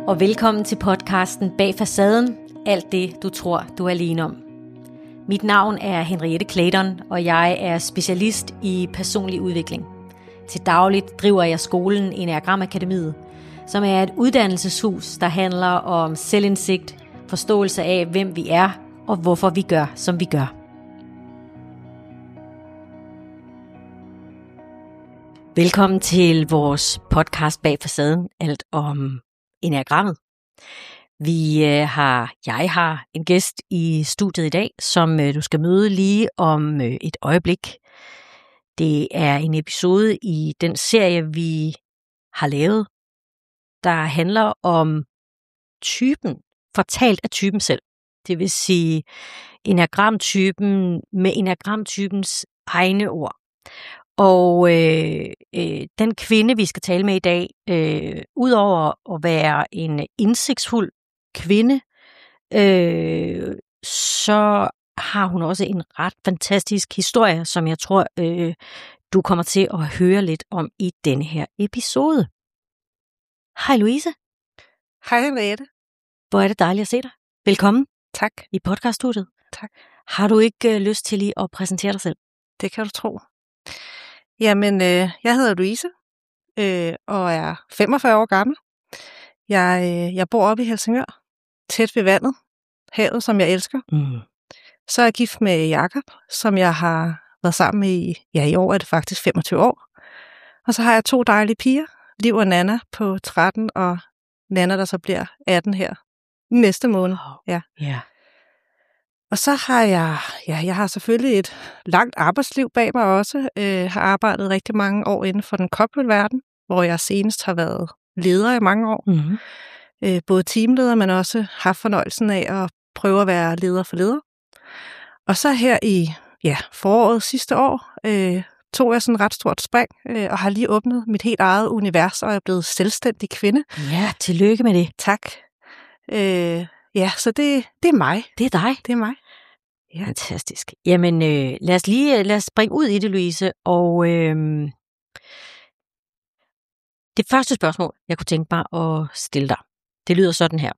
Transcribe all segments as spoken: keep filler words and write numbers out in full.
Og velkommen til podcasten Bag Facaden, alt det du tror du er alene om. Mit navn er Henriette Clayton, og jeg er specialist i personlig udvikling. Til dagligt driver jeg skolen Enneagram Akademiet, som er et uddannelseshus, der handler om selvindsigt, forståelse af, hvem vi er og hvorfor vi gør, som vi gør. Velkommen til vores podcast Bag Facaden, alt om Enneagrammet. Vi øh, har, jeg har en gæst i studiet i dag, som øh, du skal møde lige om øh, et øjeblik. Det er en episode i den serie, vi har lavet, der handler om typen, fortalt af typen selv. Det vil sige enneagramtypen med enneagramtypens egne ord. Og øh, øh, den kvinde, vi skal tale med i dag, øh, udover at være en indsigtsfuld kvinde, øh, så har hun også en ret fantastisk historie, som jeg tror, øh, du kommer til at høre lidt om i denne her episode. Hej Louise. Hej Henriette. Hvor er det dejligt at se dig. Velkommen. Tak. I podcaststudiet. Tak. Har du ikke øh, lyst til lige at præsentere dig selv? Det kan du tro. Jamen, øh, jeg hedder Louise, øh, og er femogfyrre år gammel. Jeg, øh, jeg bor oppe i Helsingør, tæt ved vandet, havet, som jeg elsker. Mm. Så er jeg gift med Jakob, som jeg har været sammen med i, ja, i år er det faktisk femogtyve år. Og så har jeg to dejlige piger, Liv og Nana på tretten, og Nana, der så bliver atten her næste måned. Ja. Ja. Og så har jeg, ja, jeg har selvfølgelig et langt arbejdsliv bag mig også. Øh, har arbejdet rigtig mange år inden for den corporate-verden, hvor jeg senest har været leder i mange år. Mm-hmm. Øh, både teamleder, men også haft fornøjelsen af at prøve at være leder for leder. Og så her i ja, foråret sidste år øh, tog jeg sådan et ret stort spring, øh, og har lige åbnet mit helt eget univers, og er blevet selvstændig kvinde. Ja, tillykke med det. Tak. Øh, Ja, så det, det er mig. Det er dig. Det er mig. Ja. Fantastisk. Jamen, øh, lad os lige lad os springe ud i det, Louise. Og øh, det første spørgsmål, jeg kunne tænke mig at stille dig, det lyder sådan her.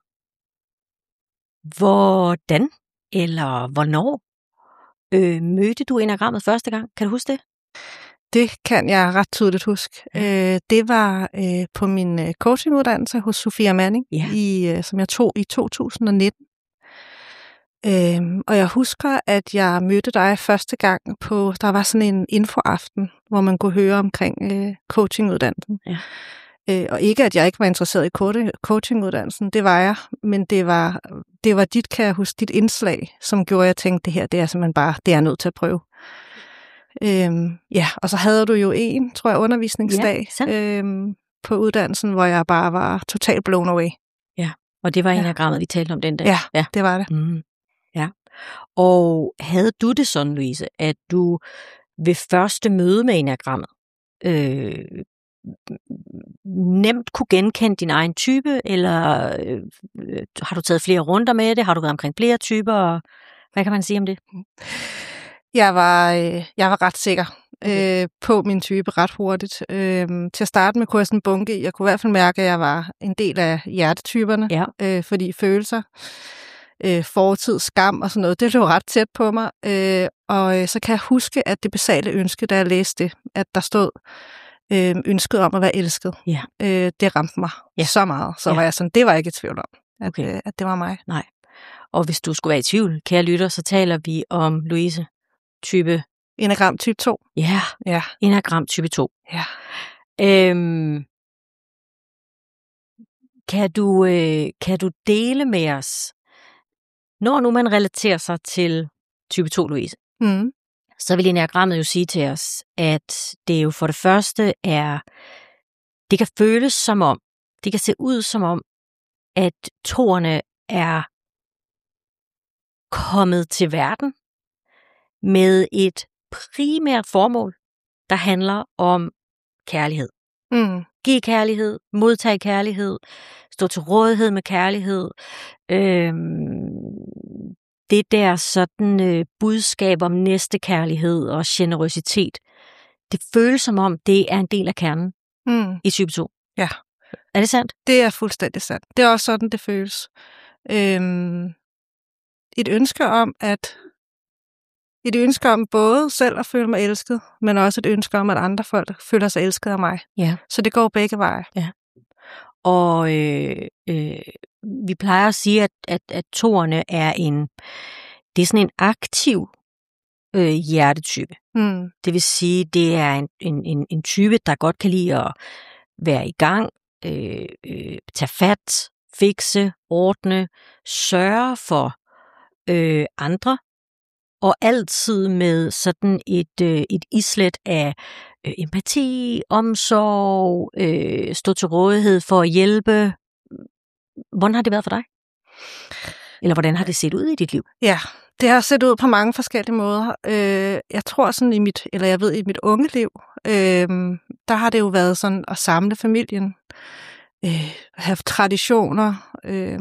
Hvordan eller hvornår øh, mødte du enneagrammet første gang? Kan du huske det? Det kan jeg ret tydeligt huske. Ja. Øh, det var øh, på min øh, coachinguddannelse hos Sofia Manning, ja. i, øh, som jeg tog i to tusind og nitten. Øh, og jeg husker, at jeg mødte dig første gang på, der var sådan en infoaften, hvor man kunne høre omkring øh, coachinguddannelsen. Ja. Øh, og ikke, at jeg ikke var interesseret i coachinguddannelsen, det var jeg, men det var, det var dit, kan jeg huske, dit indslag, som gjorde, at jeg tænkte, det her, det er simpelthen bare, det er jeg nødt til at prøve. Øhm, ja, og så havde du jo en, tror jeg, undervisningsdag ja, øhm, på uddannelsen, hvor jeg bare var totalt blown away. Ja, og det var enneagrammet, ja. Vi talte om den dag. Ja, ja. Det var det. Mm. Ja. Og havde du det sådan, Louise, at du ved første møde med enneagrammet øh, nemt kunne genkende din egen type, eller øh, har du taget flere runder med det? Har du været omkring flere typer? Hvad kan man sige om det? Jeg var, øh, jeg var ret sikker øh, på min type ret hurtigt. Øh, til at starte med kunne jeg sådan bunke. Jeg kunne i hvert fald mærke, at jeg var en del af hjertetyperne, ja. øh, fordi følelser, øh, fortid, skam og sådan noget, det lå ret tæt på mig. Øh, og øh, så kan jeg huske, at det basale ønske, da jeg læste det, at der stod øh, ønsket om at være elsket. Ja. Øh, det ramte mig ja. så meget. Så ja. var jeg sådan, det var jeg ikke i tvivl om, at, okay. øh, at det var mig. Nej. Og hvis du skulle være i tvivl, kære lytter, så taler vi om Louise type enneagram type to. Ja, ja. Enneagram type to. Ja. Øhm, kan du øh, kan du dele med os, når nu man relaterer sig til type to, Louise, mm. så vil enneagrammet jo sige til os, at det jo for det første er, det kan føles som om, det kan se ud som om, at toerne er kommet til verden med et primært formål, der handler om kærlighed. Mm. Giv kærlighed, modtag kærlighed, stå til rådighed med kærlighed. Øhm, det der sådan øh, budskab om næstekærlighed og generøsitet, det føles som om, det er en del af kernen mm. i type to. Ja. Er det sandt? Det er fuldstændig sandt. Det er også sådan, det føles. Øhm, et ønske om, at et ønske om både selv at føle mig elsket, men også et ønske om, at andre folk føler sig elsket af mig. Ja. Så det går begge veje. Ja. Og øh, øh, vi plejer at sige, at, at, at toerne er en, det er sådan en aktiv øh, hjertetype. Mm. Det vil sige, det er en, en, en, en type, der godt kan lide at være i gang, øh, øh, tage fat, fikse, ordne, sørge for øh, andre, og altid med sådan et, øh, et islet af øh, empati, omsorg, øh, stå til rådighed for at hjælpe. Hvordan har det været for dig? Eller hvordan har det set ud i dit liv? Ja, det har set ud på mange forskellige måder. Øh, jeg tror sådan i mit, eller jeg ved i mit unge liv, øh, der har det jo været sådan at samle familien, øh, have traditioner, øh,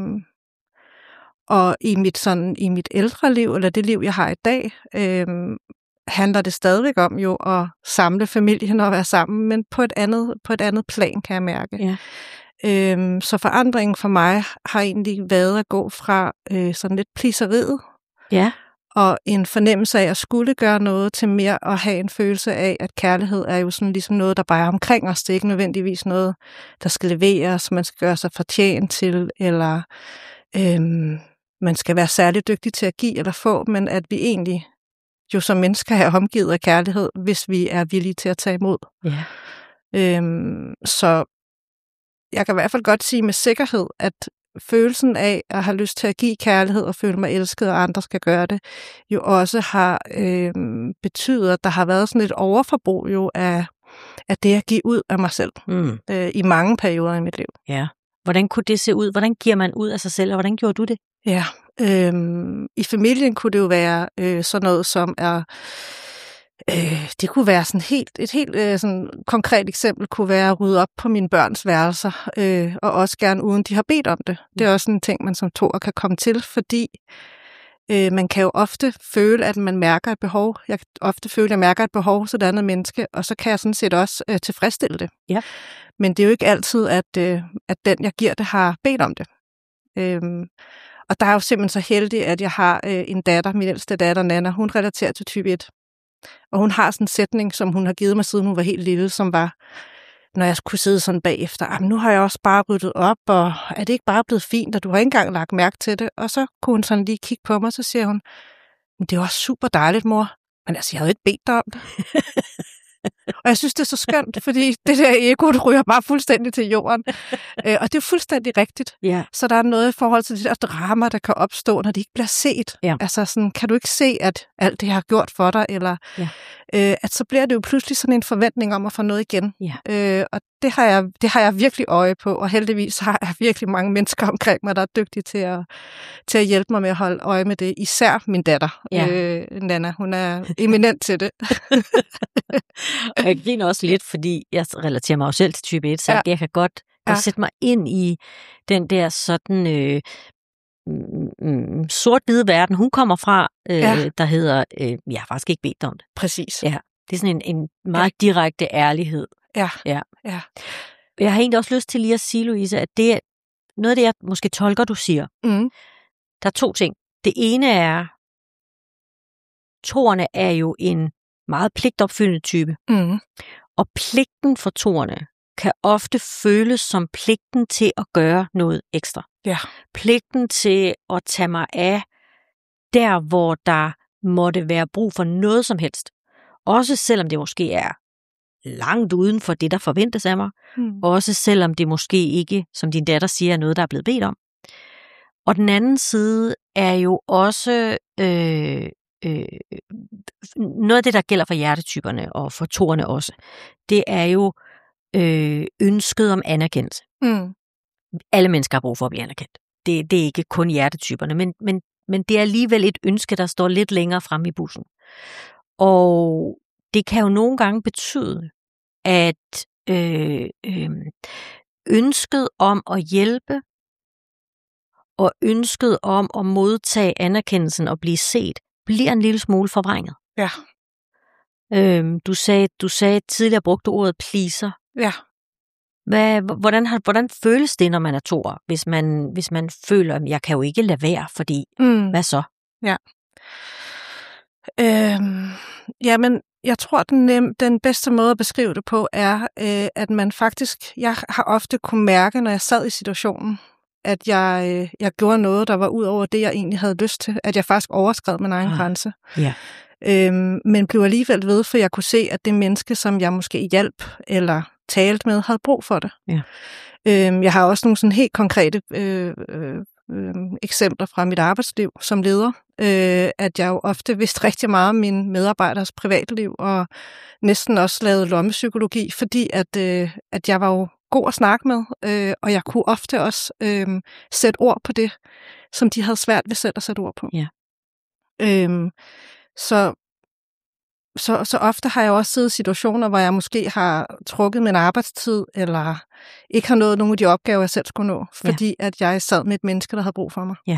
og i mit sådan i mit ældre liv, eller det liv jeg har i dag, øh, handler det stadigvæk om jo at samle familien og være sammen, men på et andet på et andet plan, kan jeg mærke. Ja. Øhm, så forandringen for mig har egentlig været at gå fra øh, sådan lidt plisseriet, Ja. og en fornemmelse af at skulle gøre noget, til mere at have en følelse af, at kærlighed er jo sådan ligesom noget, der bare er omkring os. Det er ikke nødvendigvis noget, der skal leveres, man skal gøre sig fortjent til, eller øhm, man skal være særlig dygtig til at give eller få, men at vi egentlig jo som mennesker er omgivet af kærlighed, hvis vi er villige til at tage imod. Ja. Øhm, så jeg kan i hvert fald godt sige med sikkerhed, at følelsen af at have lyst til at give kærlighed og føle mig elsket, og andre skal gøre det, jo også har øh, betydet, at der har været sådan et overforbrug jo af, af det at give ud af mig selv Mm. øh, i mange perioder i mit liv. Ja. Hvordan kunne det se ud? Hvordan giver man ud af sig selv, og hvordan gjorde du det? Ja, øh, i familien kunne det jo være øh, sådan noget som er Øh, det kunne være sådan helt, et helt øh, sådan konkret eksempel kunne være at rydde op på mine børns værelser, øh, og også gerne uden de har bedt om det. Det er også en ting, man som toer kan komme til, fordi øh, man kan jo ofte føle, at man mærker et behov. Jeg kan ofte føle, at jeg mærker et behov hos et andet menneske, og så kan jeg sådan set også øh, tilfredsstille det. Ja. Men det er jo ikke altid, at, øh, at den, jeg giver det, har bedt om det. Øhm, og der er jo simpelthen så heldig, at jeg har øh, en datter, min ældste datter, Nana, hun relaterer til type et. Og hun har sådan en sætning, som hun har givet mig, siden hun var helt lille, som var, når jeg kunne sidde sådan bagefter, nu har jeg også bare ryddet op, og er det ikke bare blevet fint, og du har ikke engang lagt mærke til det? Og så kunne hun sådan lige kigge på mig, og så siger hun, men det var super dejligt, mor. Men altså, jeg havde ikke bedt dig om det. Og jeg synes, det er så skønt, fordi det der ego, det ryger bare fuldstændig til jorden. øh, og det er fuldstændig rigtigt. Ja. Så der er noget i forhold til det der drama, der kan opstå, når det ikke bliver set. Ja. Altså sådan, kan du ikke se, at alt det, jeg har gjort for dig, eller ja. øh, at så bliver det jo pludselig sådan en forventning om at få noget igen. Ja. Øh, og det har, jeg, det har jeg virkelig øje på, og heldigvis har jeg virkelig mange mennesker omkring mig, der er dygtige til at, til at hjælpe mig med at holde øje med det. Især min datter, ja. øh, Nana. Hun er eminent til det. Og jeg griner også lidt, fordi jeg relaterer mig jo selv til type et, så ja. jeg kan godt, godt ja. sætte mig ind i den der sådan øh, mm, sort-hvide verden, hun kommer fra, øh, ja. der hedder, øh, jeg har faktisk ikke bedt om det. Præcis. Ja, det er sådan en, en meget ja. direkte ærlighed. Ja. ja. ja. Jeg har egentlig også lyst til lige at sige, Louise, at det er noget af det, jeg måske tolker, du siger. Mm. Der er to ting. Det ene er, toerne er jo en meget pligtopfyldende type. Mm. Og pligten for toerne kan ofte føles som pligten til at gøre noget ekstra. Ja. Pligten til at tage mig af der, hvor der måtte være brug for noget som helst. Også selvom det måske er langt uden for det, der forventes af mig. Mm. Også selvom det måske ikke, som din datter siger, er noget, der er blevet bedt om. Og den anden side er jo også øh, øh, noget af det, der gælder for hjertetyperne og for toerne også. Det er jo øh, ønsket om anerkendelse. Mm. Alle mennesker har brug for at blive anerkendt. Det, det er ikke kun hjertetyperne, men, men, men det er alligevel et ønske, der står lidt længere frem i bussen. Og det kan jo nogle gange betyde, at øh, øh, ønsket om at hjælpe og ønsket om at modtage anerkendelsen og blive set, bliver en lille smule forvrænget. Ja. Øhm, du sagde, du sagde tidligere brugte ordet pleaser. Ja. Hvad, hvordan, har, hvordan føles det, når man er toer, hvis man, hvis man føler, at jeg kan jo ikke lade være, fordi mm. hvad så? Ja. Øhm, jamen, jeg tror, den, nem, den bedste måde at beskrive det på er, øh, at man faktisk, jeg har ofte kunne mærke, når jeg sad i situationen, at jeg, øh, jeg gjorde noget, der var ud over det, jeg egentlig havde lyst til, at jeg faktisk overskred min egen ah. grænse. Ja. Øhm, men blev alligevel ved, for jeg kunne se, at det menneske, som jeg måske hjalp eller talte med, havde brug for det. Ja. Øhm, jeg har også nogle sådan helt konkrete øh, øh, øh, eksempler fra mit arbejdsliv som leder, øh, at jeg jo ofte vidste rigtig meget om mine medarbejderes privatliv, og næsten også lavede lommepsykologi, fordi at, øh, at jeg var jo god at snakke med, øh, og jeg kunne ofte også øh, sætte ord på det, som de havde svært ved selv at sætte ord på. Ja. Øhm, så, så, så ofte har jeg også siddet i situationer, hvor jeg måske har trukket min arbejdstid, eller ikke har nået nogle af de opgaver, jeg selv skulle nå, fordi ja. at jeg sad med et menneske, der havde brug for mig. Ja.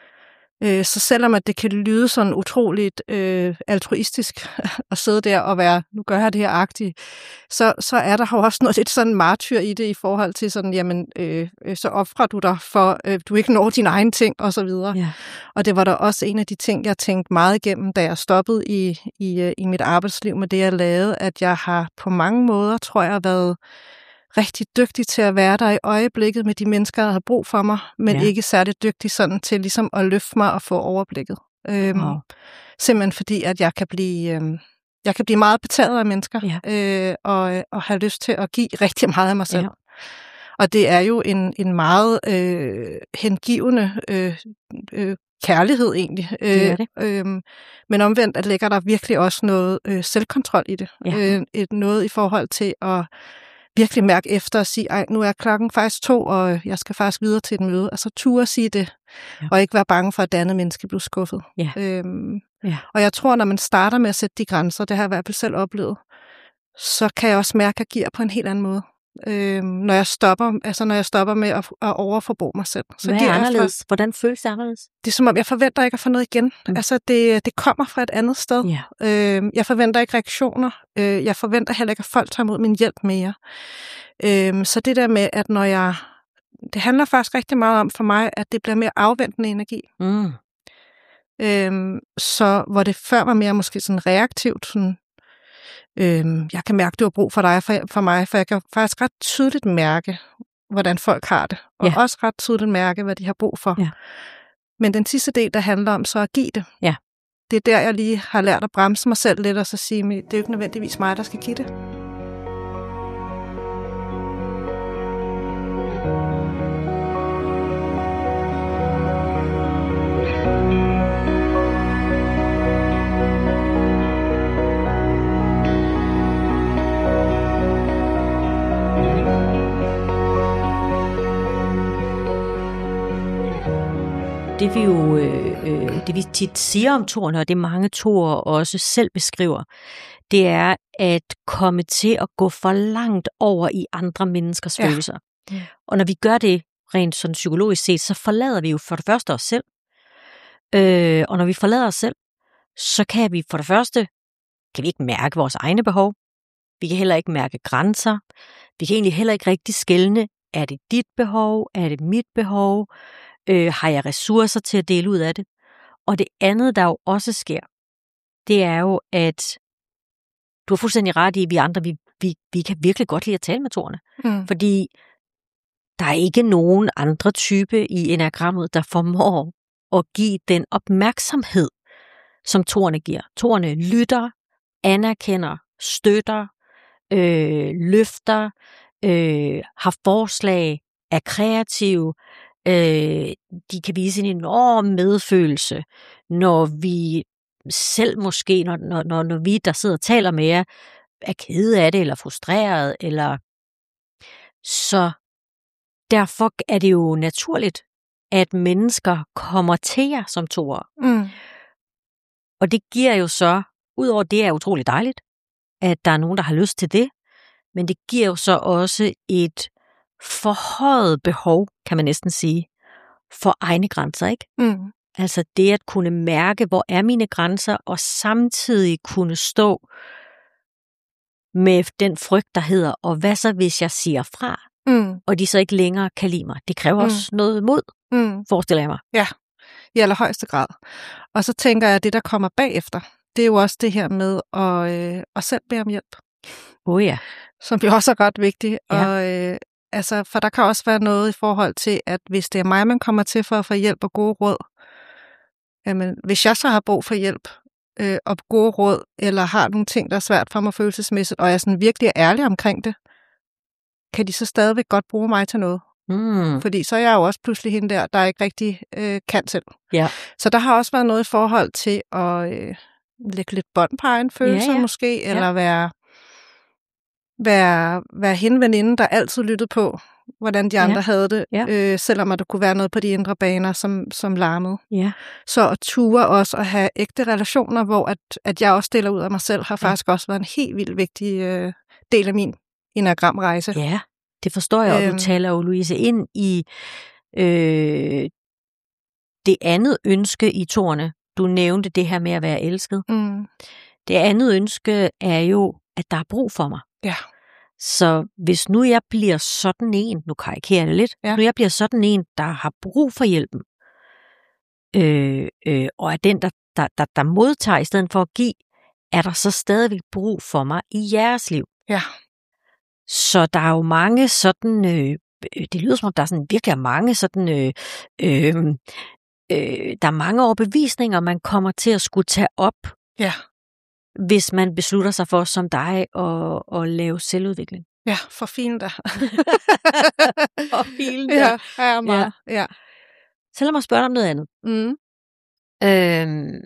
Øh, så selvom at det kan lyde sådan utroligt øh, altruistisk at sidde der og være, nu gør jeg det her agtigt, så, så er der jo også noget lidt sådan martyr i det i forhold til sådan, jamen, øh, så offrer du dig for, øh, du ikke når dine egne ting, og så videre. Ja. Og det var der også en af de ting, jeg tænkte meget igennem, da jeg stoppede i, i, i mit arbejdsliv med det, jeg lavede, at jeg har på mange måder, tror jeg, været rigtig dygtig til at være der i øjeblikket med de mennesker, der har brug for mig, men ja. ikke særlig dygtig sådan til ligesom at løfte mig og få overblikket. Øhm, wow. Simpelthen fordi, at jeg kan blive, øhm, jeg kan blive meget betaget af mennesker, ja. øh, og, og have lyst til at give rigtig meget af mig selv. Ja. Og det er jo en, en meget øh, hengivende øh, øh, kærlighed egentlig. Det er det. Øh, øh, men omvendt at ligger der virkelig også noget øh, selvkontrol i det. Ja. Øh, et, noget i forhold til at virkelig mærke efter og sige, ej, nu er klokken faktisk to, og jeg skal faktisk videre til et møde. Altså ture at sige det, ja. og ikke være bange for, at det andet menneske bliver skuffet. Ja. Øhm, ja. Og jeg tror, når man starter med at sætte de grænser, det har jeg i hvert fald selv oplevet, så kan jeg også mærke, at jeg giver på en helt anden måde. Øhm, når jeg stopper, altså når jeg stopper med at, at overforbruge mig selv. Så hvad er anderledes? For, Hvordan føles det anderledes? Det er som om, jeg forventer ikke at få noget igen. Mm. Altså, det, det kommer fra et andet sted. Ja. Øhm, jeg forventer ikke reaktioner. Øh, jeg forventer heller ikke, at folk tager imod min hjælp mere. Øhm, så det der med, at når jeg... Det handler faktisk rigtig meget om for mig, at det bliver mere afventende energi. Mm. Øhm, så hvor det før var mere måske sådan reaktivt, sådan, øhm, jeg kan mærke, du har brug for dig, for, for mig, for jeg kan faktisk ret tydeligt mærke, hvordan folk har det. Og ja. også ret tydeligt mærke, hvad de har brug for. Ja. Men den sidste del, der handler om så at give det, ja. det er der, jeg lige har lært at bremse mig selv lidt, og så sige, det er jo ikke nødvendigvis mig, der skal give det. Det vi jo øh, det vi tit siger om toerne, og det mange toer også selv beskriver, det er at komme til at gå for langt over i andre menneskers ja. følelser. Ja. Og når vi gør det rent sådan psykologisk set, så forlader vi jo for det første os selv. Øh, og når vi forlader os selv, så kan vi for det første kan vi ikke mærke vores egne behov. Vi kan heller ikke mærke grænser. Vi kan egentlig heller ikke rigtig skelne. Er det dit behov? Er det mit behov? Øh, har jeg ressourcer til at dele ud af det? Og det andet, der jo også sker, det er jo, at du har fuldstændig ret i, at vi andre, vi, vi, vi kan virkelig godt lide at tale med toerne. Mm. Fordi der er ikke nogen andre type i enagrammet, der formår at give den opmærksomhed, som toerne giver. Toerne lytter, anerkender, støtter, øh, løfter, øh, har forslag, er kreative. Øh, de kan vise en enorm medfølelse, når vi selv måske, når, når, når vi, der sidder og taler med jer, er kede af det, eller frustreret, eller så derfor er det jo naturligt, at mennesker kommer til jer som toer. Mm. Og det giver jo så, udover det er utroligt dejligt, at der er nogen, der har lyst til det, men det giver jo så også et forhøjet behov, kan man næsten sige, for egne grænser, ikke? Mm. Altså det at kunne mærke, hvor er mine grænser, og samtidig kunne stå med den frygt, der hedder, og hvad så hvis jeg siger fra? mm. og de så ikke længere kan lide mig. Det kræver mm. også noget mod, mm. forestiller jeg mig. Ja, i allerhøjeste grad. Og så tænker jeg, at det, der kommer bagefter, det er jo også det her med at, øh, at selv bede om hjælp. Oh ja. Som jo også er ret vigtigt. Ja. Og, øh, altså, for der kan også være noget i forhold til, at hvis det er mig, man kommer til for at få hjælp og gode råd, jamen, hvis jeg så har brug for hjælp øh, og gode råd, eller har nogle ting, der er svært for mig følelsesmæssigt, og jeg er sådan virkelig ærlig omkring det, kan de så stadigvæk godt bruge mig til noget. Mm. Fordi så er jeg jo også pludselig hende der, der ikke rigtig øh, kan selv. Ja. Så der har også været noget i forhold til at øh, lægge lidt bånd på egen følelser ja, ja. måske, eller ja. være, være, være hende veninde, der altid lyttede på, hvordan de andre ja. havde det, ja. øh, selvom at der kunne være noget på de indre baner, som, som larmede. Ja. Så at ture også at have ægte relationer, hvor at, at jeg også deler ud af mig selv, har ja. faktisk også været en helt vildt vigtig øh, del af min enagramrejse. Ja, det forstår jeg, og øhm, du taler jo, Louise, ind i øh, det andet ønske i toerne. Du nævnte det her med at være elsket. Mm. Det andet ønske er jo, at der er brug for mig. Ja. Så hvis nu jeg bliver sådan en, nu karikerer jeg det lidt, ja. nu jeg bliver sådan en, der har brug for hjælpen, øh, øh, og er den, der, der, der, der modtager i stedet for at give, er der så stadigvæk brug for mig i jeres liv. Ja. Så der er jo mange sådan, øh, det lyder som om, der er sådan virkelig mange sådan, øh, øh, øh, der er mange overbevisninger, man kommer til at skulle tage op, ja. hvis man beslutter sig for, som dig, at, at lave selvudvikling. Ja, for fint der. For fint der. Ja, ja, meget. Ja. ja. Så lad mig spørge dig om noget andet. Mm. Øhm,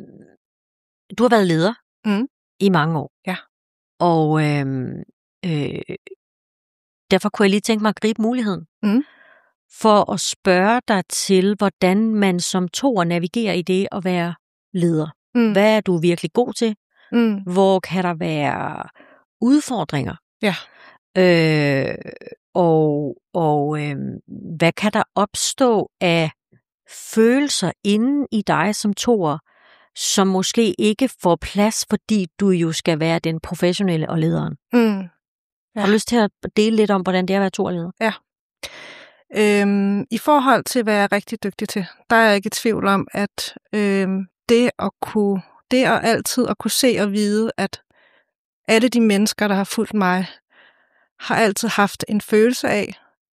du har været leder mm. i mange år. Ja. Og øhm, øh, derfor kunne jeg lige tænke mig at gribe muligheden. Mm. For at spørge dig til, hvordan man som toer navigerer i det at være leder. Mm. Hvad er du virkelig god til? Mm. Hvor kan der være udfordringer? Ja. Øh, og og øh, hvad kan der opstå af følelser inden i dig som toer, som måske ikke får plads, fordi du jo skal være den professionelle og lederen? Mm. Ja. Har du lyst til at dele lidt om, hvordan det er at være toerleder? Ja. Øhm, I forhold til, hvad jeg er rigtig dygtig til, der er jeg ikke i tvivl om, at øhm, det at kunne, det at altid at kunne se og vide, at alle de mennesker, der har fulgt mig, har altid haft en følelse af,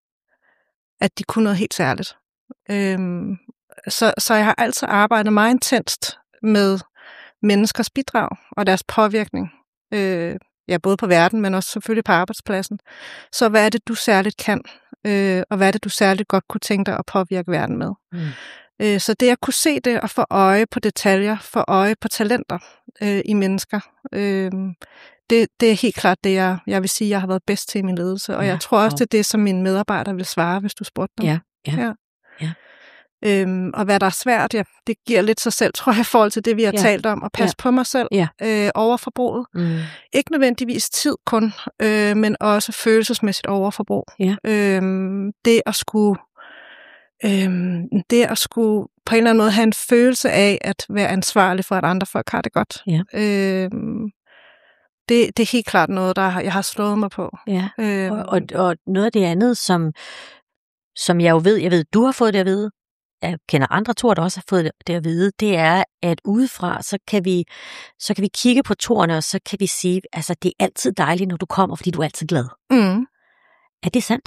at de kunne noget helt særligt. Øhm, så, så jeg har altid arbejdet meget intenst med menneskers bidrag og deres påvirkning. Øh, ja, både på verden, men også selvfølgelig på arbejdspladsen. Så hvad er det, du særligt kan? Øh, og hvad er det, du særligt godt kunne tænke dig at påvirke verden med? Mm. Øh, så det at kunne se det og få øje på detaljer, få øje på talenter øh, i mennesker, øh, det, det er helt klart det, jeg, jeg vil sige, jeg har været bedst til i min ledelse. Og ja, jeg tror også, wow. det er det, som mine medarbejdere vil svare, hvis du spurgte dem. Ja, ja, ja. ja. Øhm, og hvad der er svært, ja, det giver lidt sig selv, tror jeg, i forhold til det, vi har ja. talt om, at passe ja. på mig selv ja. øh, overforbruget. Mm. Ikke nødvendigvis tid kun, øh, men også følelsesmæssigt overforbrug. Ja. Øhm, det at skulle øhm, det at skulle på en eller anden måde have en følelse af at være ansvarlig for, at andre folk har det godt. Ja. Øhm, det, det er helt klart noget, der jeg har slået mig på. Ja. Øhm, og, og, og noget af det andet, som, som jeg jo ved, jeg ved, du har fået det at vide, jeg kender andre toer, der også har fået det at vide, det er, at udefra, så kan vi, så kan vi kigge på toerne, og så kan vi sige, altså det er altid dejligt, når du kommer, fordi du er altid glad. Mm. Er det sandt?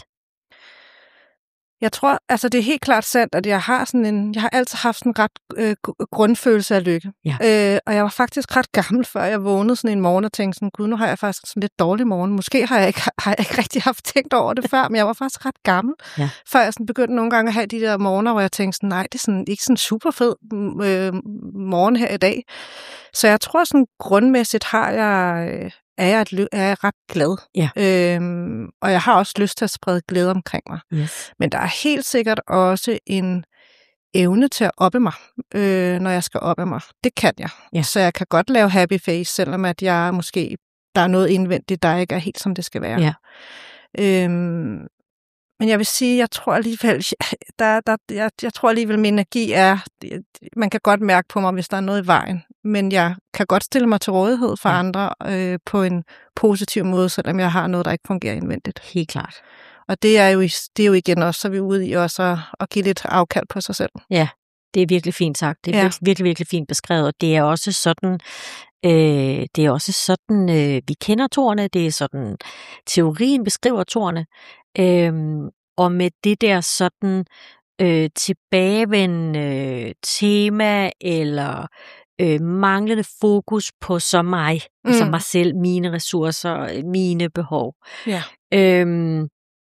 Jeg tror, altså det er helt klart sandt, at jeg har sådan en, jeg har altid haft en ret øh, grundfølelse af lykke. Ja. Øh, og jeg var faktisk ret gammel, før jeg vågnede sådan en morgen og tænkte sådan, gud, nu har jeg faktisk sådan lidt dårlig morgen. Måske har jeg ikke, har jeg ikke rigtig haft tænkt over det før, men jeg var faktisk ret gammel, ja. før jeg sådan begyndte nogle gange at have de der morgener, hvor jeg tænkte sådan, nej, det er sådan, ikke sådan super fed øh, morgen her i dag. Så jeg tror sådan grundmæssigt har jeg... Øh, Er jeg, et, er jeg ret glad. Ja. Øhm, og jeg har også lyst til at sprede glæde omkring mig. Yes. Men der er helt sikkert også en evne til at oppe mig, øh, når jeg skal oppe mig. Det kan jeg. Ja. Så jeg kan godt lave happy face, selvom at jeg måske, der er noget indvendigt, der ikke er helt som det skal være. Ja. Øhm, men jeg vil sige, jeg tror alligevel, der, der, jeg, jeg tror alligevel, min energi er, man kan godt mærke på mig, hvis der er noget i vejen. Men jeg kan godt stille mig til rådighed for ja. andre øh, på en positiv måde, selvom jeg har noget, der ikke fungerer indvendigt. Helt klart. Og det er jo, det er jo igen også, så er vi ude i også at, at give lidt afkald på sig selv. Ja, det er virkelig fint sagt. Det er ja. virkelig, virkelig, virkelig fint beskrevet. Og det er også sådan, øh, det er også sådan, øh, vi kender toerne. Det er sådan, teorien beskriver toerne. Øh, og med det der sådan øh, tilbagevendende øh, tema eller øh, manglende fokus på så mig, mm. altså mig selv, mine ressourcer, mine behov. Ja. Øhm,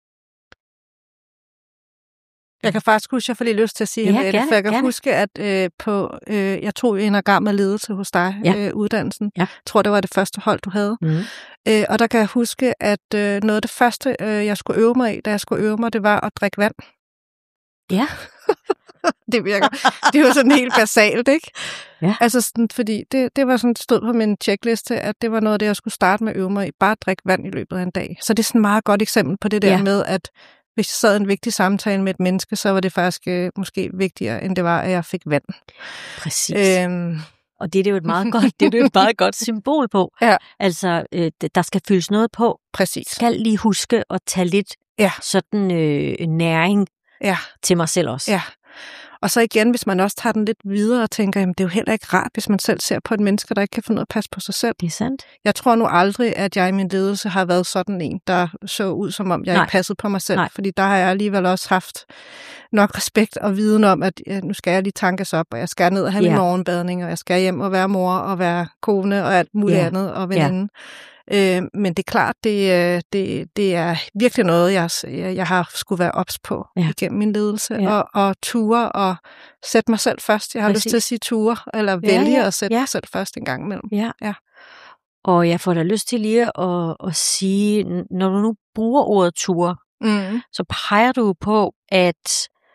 Jeg kan faktisk huske, jeg får lige lyst til at sige, ja, at gerne, for jeg kan gerne. huske, at øh, på, øh, jeg tog enagram med ledelse hos dig, ja. øh, uddannelsen. Ja. Jeg tror, det var det første hold, du havde. Mm. Øh, og der kan jeg huske, at øh, noget af det første, øh, jeg skulle øve mig i, da jeg skulle øve mig, det var at drikke vand. Ja. Det virker. Det var sådan helt basalt, ikke? Ja. Altså sådan, fordi det, det var sådan, det stod på min checkliste, at det var noget af det, jeg skulle starte med at øve mig i. Bare at drikke vand i løbet af en dag. Så det er sådan et meget godt eksempel på det der ja. med, at hvis jeg sad en vigtig samtale med et menneske, så var det faktisk øh, måske vigtigere, end det var, at jeg fik vand. Præcis. Øhm. Og det er det jo et meget godt, det er jo et meget godt symbol på. Ja. Altså, øh, der skal fyldes noget på. Præcis. Skal lige huske at tage lidt ja. sådan øh, næring ja. til mig selv også. Ja. Og så igen, hvis man også tager den lidt videre og tænker, jamen det er jo heller ikke rart, hvis man selv ser på et menneske, der ikke kan finde ud af at passe på sig selv. Det er sandt. Jeg tror nu aldrig, at jeg i min ledelse har været sådan en, der så ud, som om jeg Nej. ikke passede på mig selv. Nej. Fordi der har jeg alligevel også haft nok respekt og viden om, at ja, nu skal jeg lige tankes op, og jeg skal ned og have ja. min morgenbadning, og jeg skal hjem og være mor og være kone og alt muligt ja. andet og veninde. Ja. Øh, men det er klart, det, det, det er virkelig noget, jeg, jeg har skulle være ops på ja. igennem min ledelse. Ja. Og, og ture og sætte mig selv først. Jeg har Præcis. lyst til at sige ture, eller ja, vælge ja. at sætte ja. mig selv først en gang imellem. Ja. ja. Og jeg får da lyst til lige at, at sige, når du nu bruger ordet ture, mm. så peger du på, at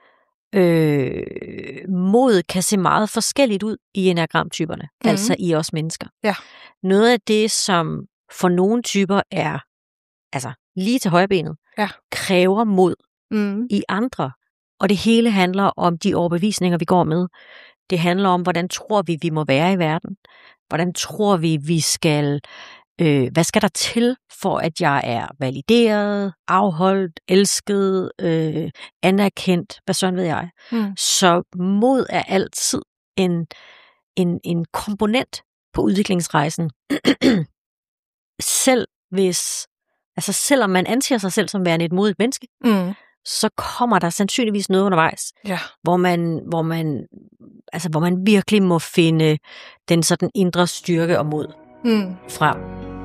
øh, mod kan se meget forskelligt ud i enagramtyperne, mm. altså i os mennesker. Ja. Noget af det, som for nogle typer er altså lige til højrebenet, ja. kræver mod mm. i andre. Og det hele handler om de overbevisninger, vi går med. Det handler om, hvordan tror vi, vi må være i verden? Hvordan tror vi, vi skal... Øh, hvad skal der til, for at jeg er valideret, afholdt, elsket, øh, anerkendt? Hvad sådan ved jeg? Mm. Så mod er altid en, en, en komponent på udviklingsrejsen. Selv hvis, altså selvom man anser sig selv som værende et modigt menneske, mm. så kommer der sandsynligvis noget undervejs, ja. hvor man, hvor man, altså hvor man virkelig må finde den sådan indre styrke og mod mm. frem.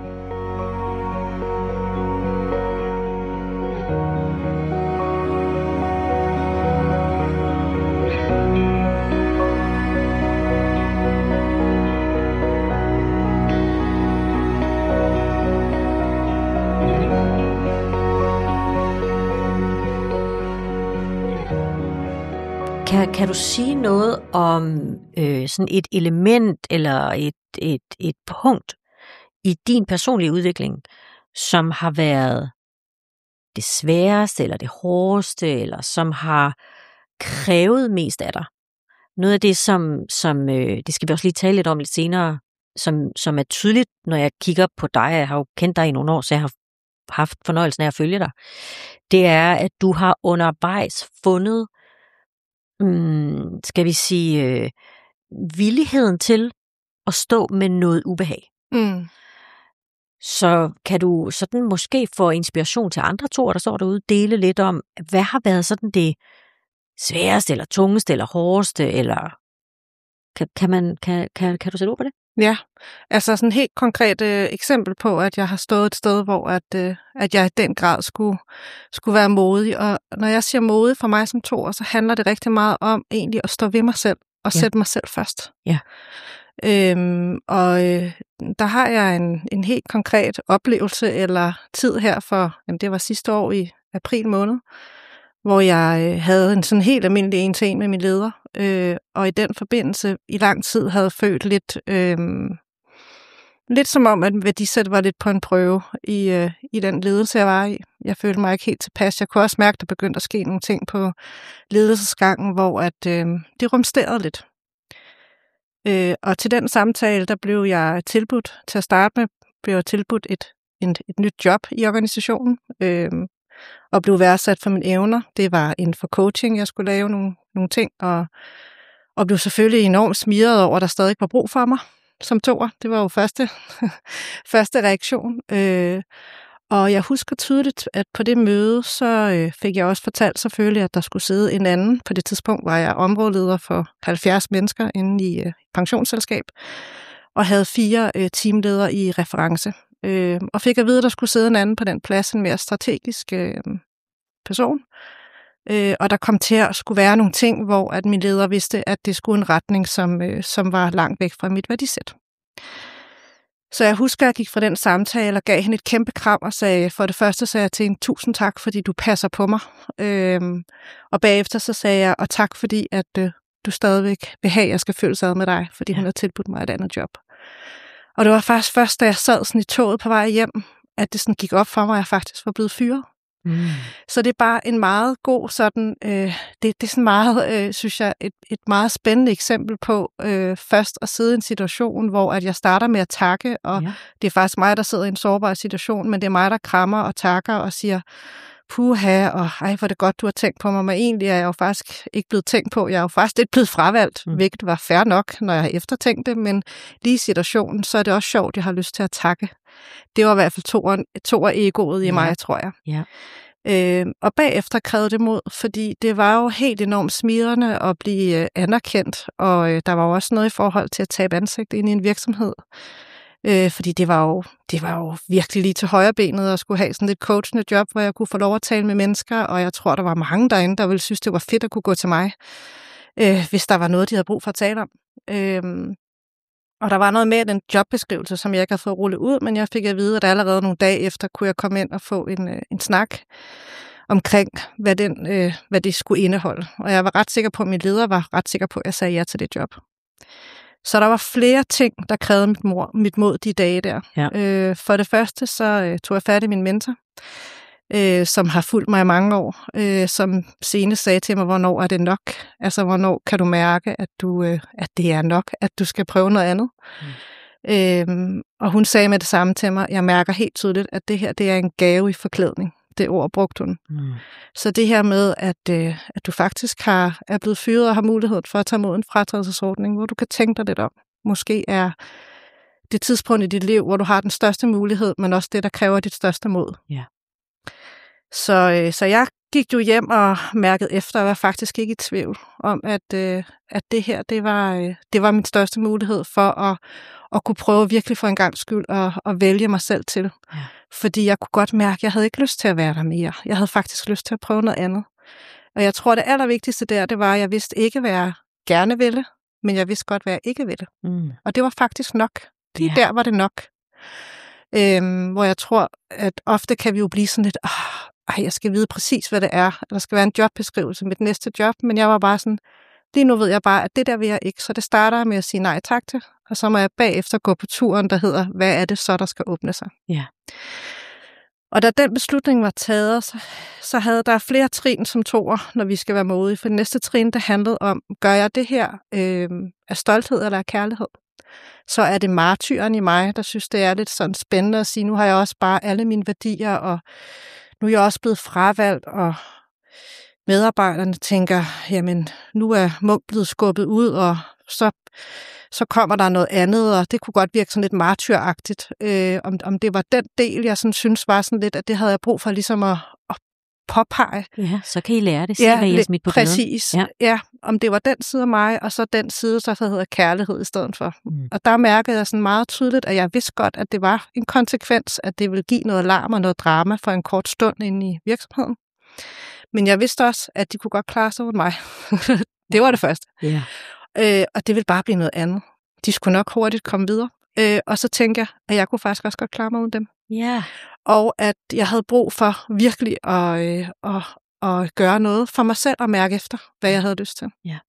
Kan, kan du sige noget om øh, sådan et element eller et, et, et punkt i din personlige udvikling, som har været det sværeste eller det hårdeste, eller som har krævet mest af dig? Noget af det, som, som øh, det skal vi også lige tale lidt om lidt senere, som, som er tydeligt, når jeg kigger på dig, jeg har jo kendt dig i nogle år, så jeg har haft fornøjelsen af at følge dig, det er, at du har undervejs fundet Mm, skal vi sige, øh, villigheden til at stå med noget ubehag. Mm. Så kan du sådan måske få inspiration til andre to, der står derude, dele lidt om, hvad har været sådan det sværeste, eller tungeste, eller hårdeste, eller kan, kan, man, kan, kan, kan du sætte ord på det? Ja, altså sådan et helt konkret øh, eksempel på, at jeg har stået et sted, hvor at, øh, at jeg i den grad skulle, skulle være modig. Og når jeg siger modig for mig som toer, så handler det rigtig meget om egentlig at stå ved mig selv og ja. sætte mig selv først. Ja. Øhm, og øh, der har jeg en, en helt konkret oplevelse eller tid her for, jamen det var sidste år i april måned, hvor jeg øh, havde en sådan helt almindelig en til en med min leder, øh, og i den forbindelse i lang tid havde følt lidt, øh, lidt som om, at værdisæt var lidt på en prøve i, øh, i den ledelse, jeg var i. Jeg følte mig ikke helt tilpas. Jeg kunne også mærke, at der begyndte at ske nogle ting på ledelsesgangen, hvor at, øh, det rumsterede lidt. Øh, og til den samtale, der blev jeg tilbudt, til at starte med, blev jeg tilbudt et, et, et nyt job i organisationen. Øh, og blev værdsat for mine evner. Det var inden for coaching, jeg skulle lave nogle, nogle ting, og, og blev selvfølgelig enormt smiret over, at der stadig var brug for mig som toer. Det var jo første, første reaktion. Øh, og jeg husker tydeligt, at på det møde, så øh, fik jeg også fortalt selvfølgelig, at der skulle sidde en anden. På det tidspunkt var jeg områdeleder for halvfjerds mennesker inde i øh, pensionsselskab, og havde fire øh, teamledere i reference. Øh, og fik at vide, at der skulle sidde en anden på den plads, en mere strategisk øh, person. Øh, og der kom til at skulle være nogle ting, hvor at min leder vidste, at det skulle en retning, som, øh, som var langt væk fra mit værdisæt. Så jeg husker, at jeg gik fra den samtale og gav hende et kæmpe kram og sagde, for det første sagde jeg til hende, tusind tak, fordi du passer på mig. Øh, og bagefter så sagde jeg, og tak fordi, at øh, du stadigvæk vil have, at jeg skal føles ad med dig, fordi hun har tilbudt mig et andet job. Og det var faktisk først, da jeg sad sådan i toget på vej hjem, at det sådan gik op for mig, at jeg faktisk var blevet fyret. Mm. Så det er bare en meget god sådan, øh, det, det er sådan meget, øh, synes jeg, et, et meget spændende eksempel på øh, først at sidde i en situation, hvor at jeg starter med at takke, og ja. Det er faktisk mig, der sidder i en sårbar situation, men det er mig, der krammer og takker og siger, puha, og ej, hvor er det godt, du har tænkt på mig, men egentlig er jeg jo faktisk ikke blevet tænkt på. Jeg er jo faktisk ikke blevet fravalgt, mm. hvilket var fair nok, når jeg har eftertænkt det, men lige i situationen, så er det også sjovt, jeg har lyst til at takke. Det var i hvert fald toer, toer egoet i ja. mig, tror jeg. Ja. Øh, og bagefter krævede det mod, fordi det var jo helt enormt smirrende at blive øh, anerkendt, og øh, der var jo også noget i forhold til at tabe ansigt ind i en virksomhed. Øh, fordi det var, jo, det var jo virkelig lige til højrebenet at skulle have sådan et coachende job, hvor jeg kunne få lov at tale med mennesker, og jeg tror, der var mange derinde, der ville synes, det var fedt at kunne gå til mig, øh, hvis der var noget, de havde brug for at tale om. Øh, og der var noget med den jobbeskrivelse, som jeg ikke havde fået rullet ud, men jeg fik at vide, at allerede nogle dage efter kunne jeg komme ind og få en, øh, en snak omkring, hvad, den, øh, hvad det skulle indeholde. Og jeg var ret sikker på, at min leder var ret sikker på, at jeg sagde ja til det job. Så der var flere ting, der krævede mit, mor, mit mod de dage der. Ja. Øh, for det første, så øh, tog jeg fat i min mentor, øh, som har fulgt mig i mange år, øh, som senest sagde til mig, hvornår er det nok? Altså, hvornår kan du mærke, at, du, øh, at det er nok, at du skal prøve noget andet? Mm. Øh, og hun sagde med det samme til mig, jeg mærker helt tydeligt, at det her det er en gave i forklædning. Det ord brugte hun. Mm. Så det her med, at, øh, at du faktisk har, er blevet fyret og har mulighed for at tage mod en fratrædelsesordning, hvor du kan tænke dig lidt om. Måske er det tidspunkt i dit liv, hvor du har den største mulighed, men også det, der kræver dit største mod. Yeah. Så, øh, så jeg gik jo hjem og mærkede efter, og var faktisk ikke i tvivl om, at, øh, at det her, det var, øh, det var min største mulighed for at, at kunne prøve virkelig for en gang skyld at, at vælge mig selv til. Ja. Fordi jeg kunne godt mærke, at jeg havde ikke lyst til at være der mere. Jeg havde faktisk lyst til at prøve noget andet. Og jeg tror, det allervigtigste der, det var, at jeg vidste ikke, hvad jeg gerne ville, men jeg vidste godt, hvad jeg ikke ville. Mm. Og det var faktisk nok. Lige ja. Der var det nok. Øhm, hvor jeg tror, at ofte kan vi jo blive sådan lidt, ej, jeg skal vide præcis, hvad det er. Der skal være en jobbeskrivelse med det næste job, men jeg var bare sådan, lige nu ved jeg bare, at det der vil jeg ikke. Så det starter med at sige nej tak til, og så må jeg bagefter gå på turen, der hedder, hvad er det så, der skal åbne sig. Ja. Og da den beslutning var taget, så, så havde der flere trin som toer, når vi skal være modige. For det næste trin, det handlede om, gør jeg det her øh, af stolthed eller af kærlighed? Så er det martyren i mig, der synes, det er lidt sådan spændende at sige, nu har jeg også bare alle mine værdier, og nu er jeg også blevet fravalgt, og medarbejderne tænker, jamen, nu er Munk blevet skubbet ud, og så, så kommer der noget andet, og det kunne godt virke sådan lidt martyragtigt. Øh, om, om det var den del, jeg sådan synes var sådan lidt, at det havde jeg brug for ligesom at, at påpege. Ja, så kan I lære det, se ja, hvad I har smidt på præcis. Ja. ja, om det var den side af mig, og så den side, der hedder kærlighed i stedet for. Mm. Og der mærkede jeg sådan meget tydeligt, at jeg vidste godt, at det var en konsekvens, at det ville give noget larm og noget drama for en kort stund inde i virksomheden. Men jeg vidste også, at de kunne godt klare sig uden mig. Det var det første. Yeah. Øh, og det ville bare blive noget andet. De skulle nok hurtigt komme videre. Øh, og så tænkte jeg, at jeg kunne faktisk også godt klare mig uden dem. Yeah. Og at jeg havde brug for virkelig at, øh, at, at gøre noget for mig selv og mærke efter, hvad jeg havde lyst til. Yeah.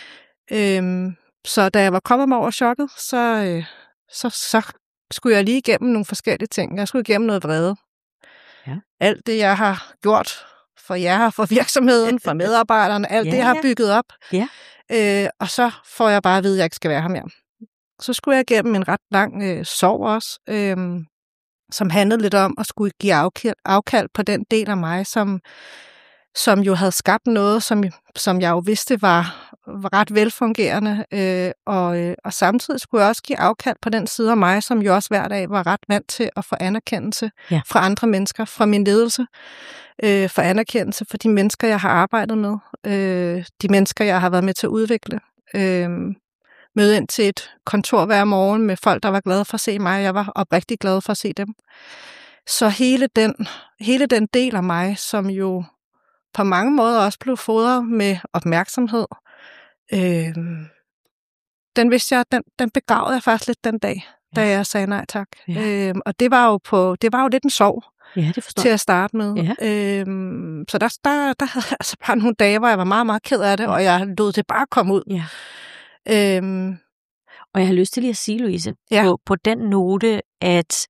Øh, så da jeg var kommet mig over chokket, så, øh, så, så skulle jeg lige igennem nogle forskellige ting. Jeg skulle igennem noget vrede. Yeah. Alt det, jeg har gjort for jer, for virksomheden, for medarbejderne, alt ja, det, jeg har bygget op. Ja. Øh, og så får jeg bare at vide, at jeg ikke skal være her mere. Så skulle jeg igennem en ret lang øh, sorg også. Øh, som handlede lidt om at skulle give afkald, afkald på den del af mig, som, som jo havde skabt noget, som, som jeg jo vidste var, var ret velfungerende, øh, og, øh, og samtidig skulle jeg også give afkald på den side af mig, som jo også hver dag var ret vant til at få anerkendelse ja. fra andre mennesker, fra min ledelse, øh, for anerkendelse for de mennesker, jeg har arbejdet med, øh, de mennesker, jeg har været med til at udvikle. Øh, møde ind til et kontor hver morgen med folk, der var glade for at se mig. Jeg var oprigtig glad for at se dem. Så hele den, hele den del af mig, som jo på mange måder også blev fodret med opmærksomhed, øh, den vidste jeg, den, den begravede jeg faktisk lidt den dag, da jeg sagde nej tak. Ja. Øh, og det var jo på, det var jo lidt en sorg. Ja, det forstår. Til at starte med. Ja. Øhm, så der, der, der havde jeg altså bare nogle dage, hvor jeg var meget, meget ked af det, ja. og jeg lod det bare komme ud. Ja. Øhm, og jeg har lyst til lige at sige, Louise, ja. på, på den note, at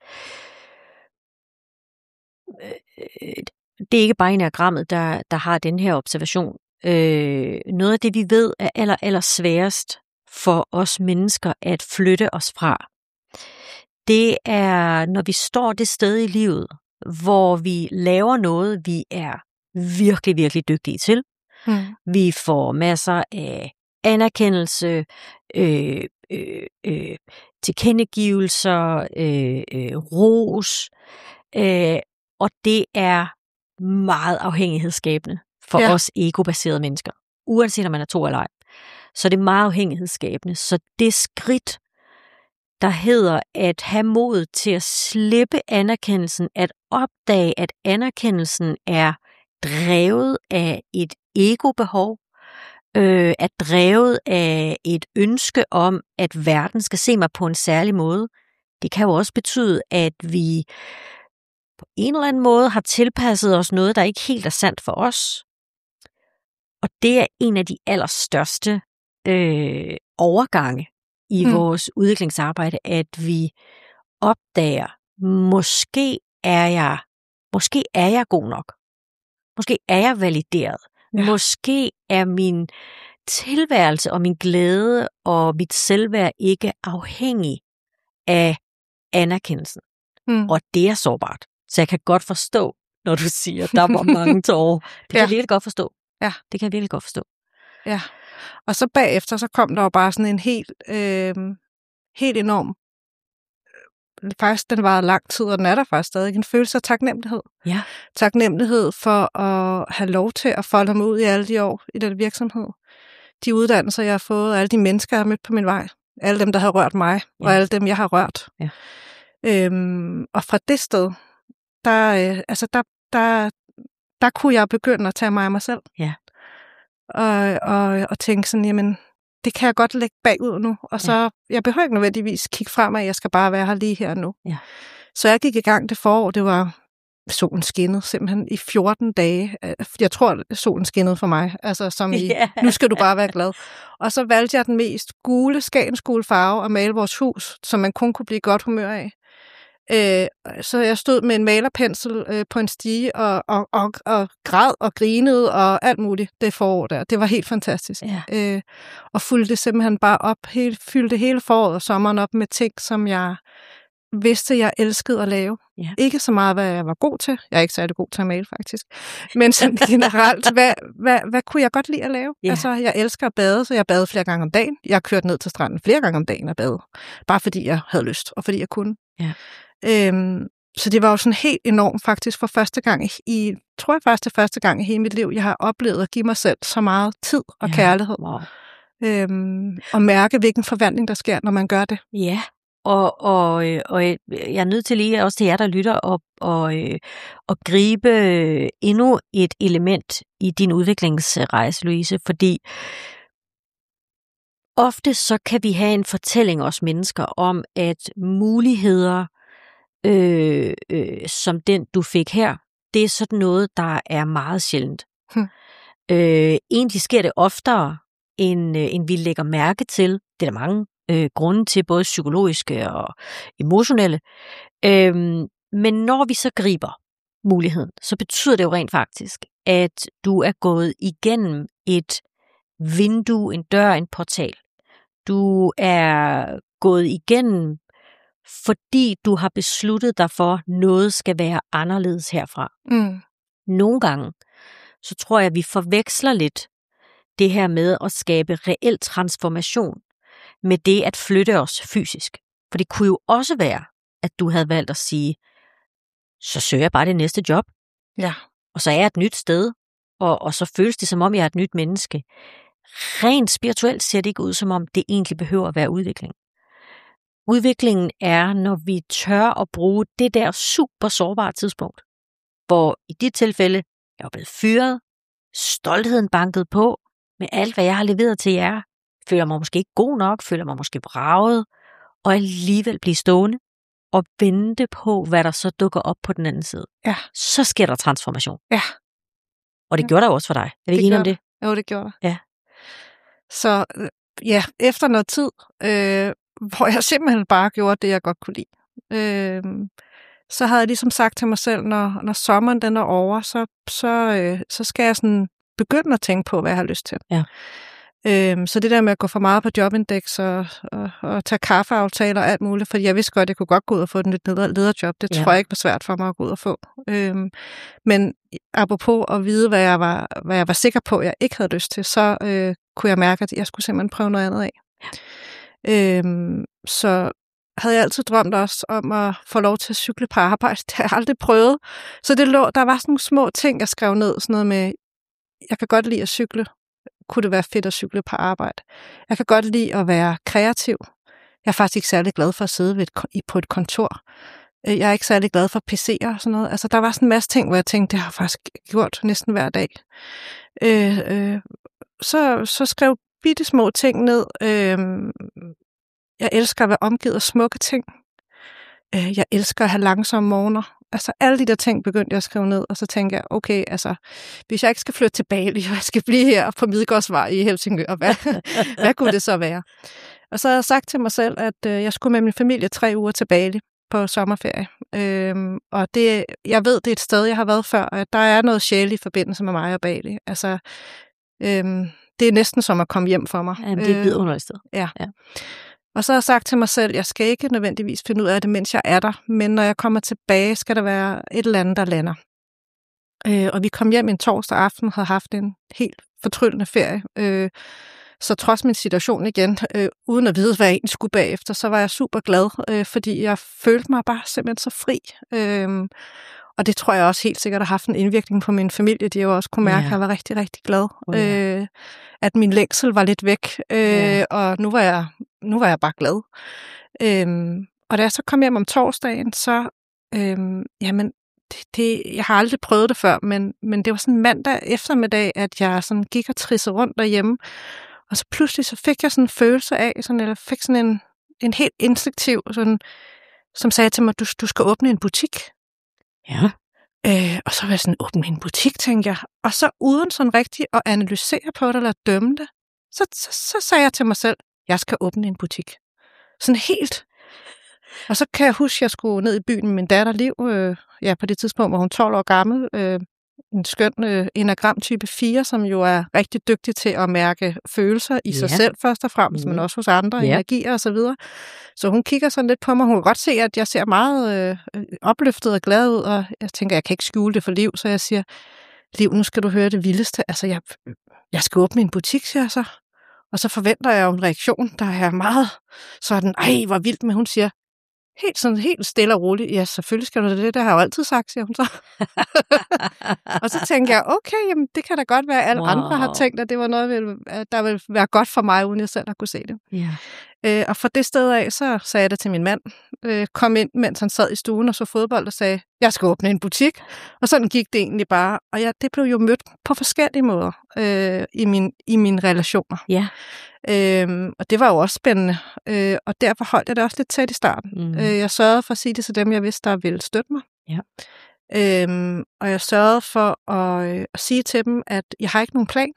øh, det er ikke bare enagrammet, der, der har den her observation. Øh, noget af det, vi ved, er aller, aller sværest for os mennesker at flytte os fra. Det er, når vi står det sted i livet, hvor vi laver noget, vi er virkelig, virkelig dygtige til. Mm. Vi får masser af anerkendelse, øh, øh, øh, tilkendegivelser, øh, øh, ros, øh, og det er meget afhængighedsskabende for ja. os egobaserede mennesker. Uanset om man er to eller ej. Så det er meget afhængighedsskabende. Så det skridt, der hedder at have mod til at slippe anerkendelsen, at opdage, at anerkendelsen er drevet af et egobehov, øh, er drevet af et ønske om, at verden skal se mig på en særlig måde. Det kan jo også betyde, at vi på en eller anden måde har tilpasset os noget, der ikke helt er sandt for os. Og det er en af de allerstørste øh, overgange i hmm. vores udviklingsarbejde, at vi opdager, måske er jeg, måske er jeg god nok. Måske er jeg valideret. Ja. Måske er min tilværelse og min glæde og mit selvværd ikke afhængig af anerkendelsen. Hmm. Og det er sårbart. Så jeg kan godt forstå, når du siger, at der var mange tårer. Det kan ja. jeg virkelig godt forstå. Ja. Det kan jeg virkelig godt forstå. Ja. Og så bagefter, så kom der jo bare sådan en helt, øh, helt enorm, øh, faktisk den var lang tid, og den er der faktisk stadig, en følelse af taknemmelighed. Ja. Taknemmelighed for at have lov til at folde mig ud i alle de år i den virksomhed. De uddannelser, jeg har fået, alle de mennesker, jeg har mødt på min vej. Alle dem, der har rørt mig, ja. og alle dem, jeg har rørt. Ja. Øhm, og fra det sted, der, øh, altså der, der, der kunne jeg begynde at tage mig af mig selv. Ja. Og, og, og tænke sådan, jamen, det kan jeg godt lægge bagud nu. Og så, ja. jeg behøver ikke nødvendigvis kigge fremad, jeg skal bare være her lige her nu. Ja. Så jeg gik i gang det forår, det var, solen skinnede simpelthen i fjorten dage. Jeg tror, solen skinnede for mig, altså som i, yeah. nu skal du bare være glad. Og så valgte jeg den mest gule, skagensgule farve at male vores hus, som man kun kunne blive godt humør af. Øh, så jeg stod med en malerpensel øh, på en stige og, og, og, og græd og grinede og alt muligt det forår der. Det var helt fantastisk. Ja. Øh, og fyldte simpelthen bare op, helt, fyldte hele foråret og sommeren op med ting, som jeg vidste, jeg elskede at lave. Ja. Ikke så meget, hvad jeg var god til. Jeg er ikke særlig god til at male, faktisk. Men sådan generelt, hvad, hvad, hvad kunne jeg godt lide at lave? Ja. Altså, jeg elsker at bade, så jeg badede flere gange om dagen. Jeg kørte ned til stranden flere gange om dagen og bade. Bare fordi jeg havde lyst, og fordi jeg kunne. Ja. Øhm, så det var jo sådan helt enormt faktisk for første gang i, tror jeg faktisk det første gang i hele mit liv, jeg har oplevet at give mig selv så meget tid og ja. kærlighed. Wow. Øhm, og mærke, hvilken forvandling der sker, når man gør det. Ja, og, og, og jeg er nødt til lige, også til jer, der lytter, og, og, og gribe endnu et element i din udviklingsrejse, Louise, fordi ofte så kan vi have en fortælling os mennesker om, at muligheder, øh, øh, som den du fik her, det er sådan noget, der er meget sjældent. Hmm. Øh, egentlig sker det oftere, end, øh, end vi lægger mærke til. Det er der mange øh, grunde til, både psykologiske og emotionelle. Øh, men når vi så griber muligheden, så betyder det jo rent faktisk, at du er gået igennem et vindue, en dør, en portal. Du er gået igennem fordi du har besluttet dig for, at noget skal være anderledes herfra. Mm. Nogle gange, så tror jeg, at vi forveksler lidt det her med at skabe reel transformation med det at flytte os fysisk. For det kunne jo også være, at du havde valgt at sige, så søger jeg bare det næste job, Ja. og så er jeg et nyt sted, og, og så føles det, som om jeg er et nyt menneske. Rent spirituelt ser det ikke ud, som om det egentlig behøver at være udvikling. Udviklingen er, når vi tør at bruge det der super sårbare tidspunkt, hvor i dit tilfælde, jeg er blevet fyret, stoltheden banket på, med alt, hvad jeg har leveret til jer, føler mig måske ikke god nok, føler mig måske braget, og alligevel blive stående og vente på, hvad der så dukker op på den anden side. Ja. Så sker der transformation. Ja. Og det Ja. gjorde der også for dig. Er vi enige om det? Jo, det gjorde der. Ja. Så ja, efter noget tid, øh, hvor jeg simpelthen bare gjorde det, jeg godt kunne lide, øh, så havde jeg ligesom sagt til mig selv, når, når sommeren den er over, så, så, øh, så skal jeg sådan begynde at tænke på, hvad jeg har lyst til. Ja. Øhm, så det der med at gå for meget på jobindex og, og, og tage kaffeaftaler og alt muligt, fordi jeg vidste godt, at jeg kunne godt gå ud og få et nyt leder, lederjob. Det ja. tror jeg ikke var svært for mig at gå ud og få. Øhm, men apropos at vide, hvad jeg, var, hvad jeg var sikker på, jeg ikke havde lyst til, så øh, kunne jeg mærke, at jeg skulle simpelthen prøve noget andet af. Ja. Øhm, så havde jeg altid drømt også om at få lov til at cykle på arbejde. Det har jeg aldrig prøvet. Så det lå, der var sådan nogle små ting, jeg skrev ned. Sådan noget med, jeg kan godt lide at cykle. Kunne det være fedt at cykle på arbejde. Jeg kan godt lide at være kreativ. Jeg er faktisk ikke særlig glad for at sidde ved et, på et kontor. Jeg er ikke særlig glad for P C'er og sådan noget. Altså, der var sådan en masse ting, hvor jeg tænkte, det har jeg faktisk gjort næsten hver dag. Øh, øh, så, så skrev bitte små ting ned. Øh, jeg elsker at være omgivet af smukke ting. Øh, jeg elsker at have langsomme morgener. Altså alle de der ting begyndte jeg at skrive ned, og så tænkte jeg, okay, altså, hvis jeg ikke skal flytte til Bali, og jeg skal blive her på Midgårdsvej i Helsingør, hvad, hvad kunne det så være? Og så havde jeg sagt til mig selv, at øh, jeg skulle med min familie tre uger til Bali på sommerferie. Øhm, og det, jeg ved, det er et sted, jeg har været før, og der er noget sjæl i forbindelse med mig og Bali. Altså, øhm, det er næsten som at komme hjem for mig. Jamen, det er et vidunderligt sted. Ja. ja. Og så har jeg sagt til mig selv, at jeg skal ikke nødvendigvis finde ud af det, mens jeg er der, men når jeg kommer tilbage, skal der være et eller andet, der lander. Øh, og vi kom hjem en torsdag aften og havde haft en helt fortryllende ferie. Øh, så trods min situation igen, øh, uden at vide, hvad jeg egentlig skulle bagefter, så var jeg super glad, øh, fordi jeg følte mig bare simpelthen så fri. Øh, og det tror jeg også helt sikkert har haft en indvirkning på min familie. De har jo også kunne mærke, ja. at jeg var rigtig, rigtig glad. Oh, ja. øh, at min længsel var lidt væk, øh, ja. og nu var, jeg, nu var jeg bare glad. Øh, og da jeg så kom hjem om torsdagen, så, øh, jamen, det, det, jeg har aldrig prøvet det før, men, men det var sådan mandag eftermiddag, at jeg sådan gik og trissede rundt derhjemme, og så pludselig så fik jeg sådan en følelse af, sådan, eller fik sådan en, en helt instinktiv, sådan, som sagde til mig, du, du skal åbne en butik. Ja. Øh, og så var jeg sådan, åbne en butik, tænkte jeg. Og så uden sådan rigtig at analysere på det, eller dømme det, så, så, så sagde jeg til mig selv, jeg skal åbne en butik. Sådan helt. Og så kan jeg huske, at jeg skulle ned i byen med min datter Liv, øh, ja, på det tidspunkt, hvor hun er tolv år gammel, øh, en skøn øh, enagram type fire, som jo er rigtig dygtig til at mærke følelser i ja. sig selv først og fremmest, mm. men også hos andre, ja. energier og så videre. Så hun kigger sådan lidt på mig. Hun kan godt se, at jeg ser meget øh, opløftet og glad ud, og jeg tænker, jeg kan ikke skjule det for Liv, så jeg siger, Liv, nu skal du høre det vildeste. Altså, jeg, jeg skal åbne en butik, siger jeg så. Og så forventer jeg jo en reaktion, der er meget sådan, ej, hvor vildt, men hun siger, helt sådan helt stille og roligt. Ja, selvfølgelig skal du det. Det har jeg jo altid sagt, siger hun så. Og så tænker jeg, okay, jamen, det kan da godt være, at alle wow. andre har tænkt, at det var noget, der ville være godt for mig, uden jeg selv har kunne se det. Yeah. Øh, og fra det sted af, så sagde jeg det til min mand. Øh, kom ind, mens han sad i stuen og så fodbold og sagde, jeg skal åbne en butik. Og sådan gik det egentlig bare. Og ja, det blev jo mødt på forskellige måder øh, i, min, i mine relationer. Ja. Yeah. Øhm, og det var jo også spændende, øh, og derfor holdt jeg det også lidt tæt i starten. Mm. Øh, jeg sørgede for at sige det til dem, jeg vidste, der ville støtte mig. Ja. Øhm, og jeg sørgede for at, øh, at sige til dem, at jeg har ikke nogen plan.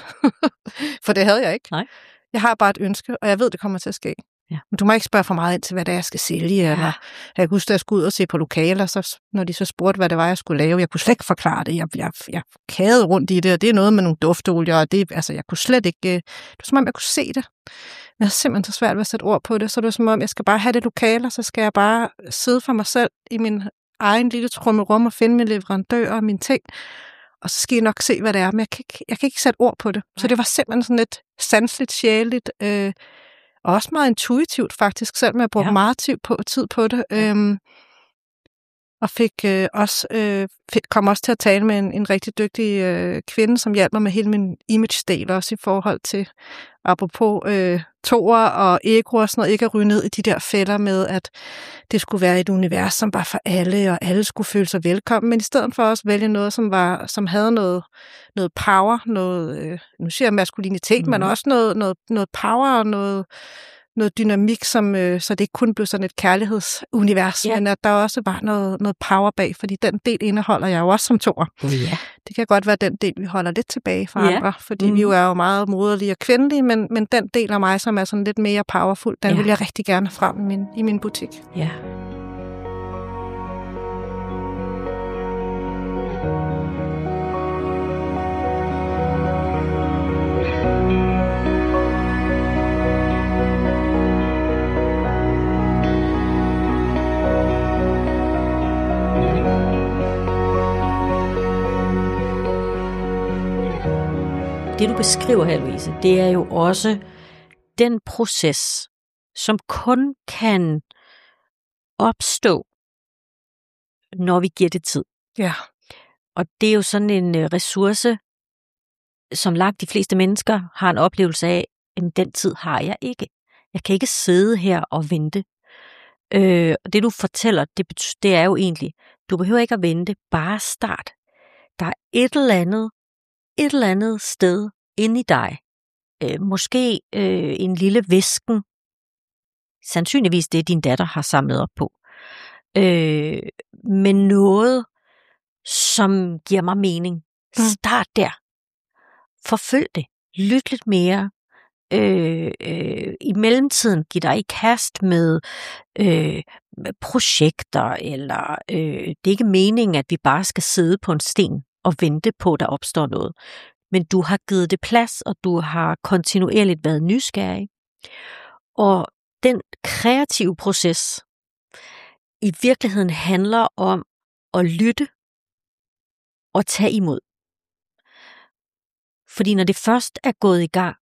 For det havde jeg ikke. Nej. Jeg har bare et ønske, og jeg ved, det kommer til at ske. Ja. Men du må ikke spørge for meget ind til, hvad det er, jeg skal sælge. Ja. Eller, jeg kan huske, at jeg skulle ud og se på lokaler, så, når de så spurgte, hvad det var, jeg skulle lave. Jeg kunne slet ikke forklare det. Jeg, jeg, jeg kagede rundt i det, og det er noget med nogle duftolier, og det, altså, jeg kunne slet ikke... Det var som om, jeg kunne se det. Jeg har simpelthen så svært ved at sætte ord på det, så det er som om, jeg skal bare have det lokale, og så skal jeg bare sidde for mig selv i min egen lille trummerum og finde min leverandør og mine ting, og så skal I nok se, hvad det er, men jeg kan ikke, jeg kan ikke sætte ord på det. Så det var simpelthen sådan lidt sanseligt, sjæleligt, øh, og også meget intuitivt faktisk, selvom jeg brugte ja. meget tid på, tid på det. Øhm, og fik øh, også, øh, fik, kom også til at tale med en, en rigtig dygtig øh, kvinde, som hjalp mig med hele min image-del, også i forhold til, apropos øh, toer og ego og sådan noget, ikke at ryge ned i de der fælder med, at det skulle være et univers, som var for alle, og alle skulle føle sig velkommen, men i stedet for også vælge noget, som var, som havde noget, noget power, noget, øh, nu siger jeg maskulinitet, mm. men også noget, noget, noget power og noget, noget dynamik, som, øh, så det ikke kun blev sådan et kærlighedsunivers, yeah. men at der også var noget, noget power bag, fordi den del indeholder jeg jo også som toer. Yeah. Det kan godt være den del, vi holder lidt tilbage fra yeah. andre, fordi mm. vi jo er jo meget moderlige og kvindelige, men, men den del af mig, som er sådan lidt mere powerful, den yeah. vil jeg rigtig gerne frem i min, i min butik. Ja. Yeah. Det, du beskriver her, Louise, det er jo også den proces, som kun kan opstå, når vi giver det tid. Ja. Og det er jo sådan en ressource, som langt de fleste mennesker har en oplevelse af, at den tid har jeg ikke. Jeg kan ikke sidde her og vente. Øh, og det, du fortæller, det, betyder, det er jo egentlig, du behøver ikke at vente, bare start. Der er et eller andet, et eller andet sted inde i dig. Øh, måske øh, en lille væsken. Sandsynligvis det, din datter har samlet op på. Øh, men noget, som giver mig mening. Start der. Forfølg det. Lyt lidt mere. Øh, øh, I mellemtiden giv dig i kast med øh, projekter, eller øh, det er ikke meningen, at vi bare skal sidde på en sten og vente på, at der opstår noget. Men du har givet det plads, og du har kontinuerligt været nysgerrig. Og den kreative proces i virkeligheden handler om at lytte og tage imod. Fordi når det først er gået i gang,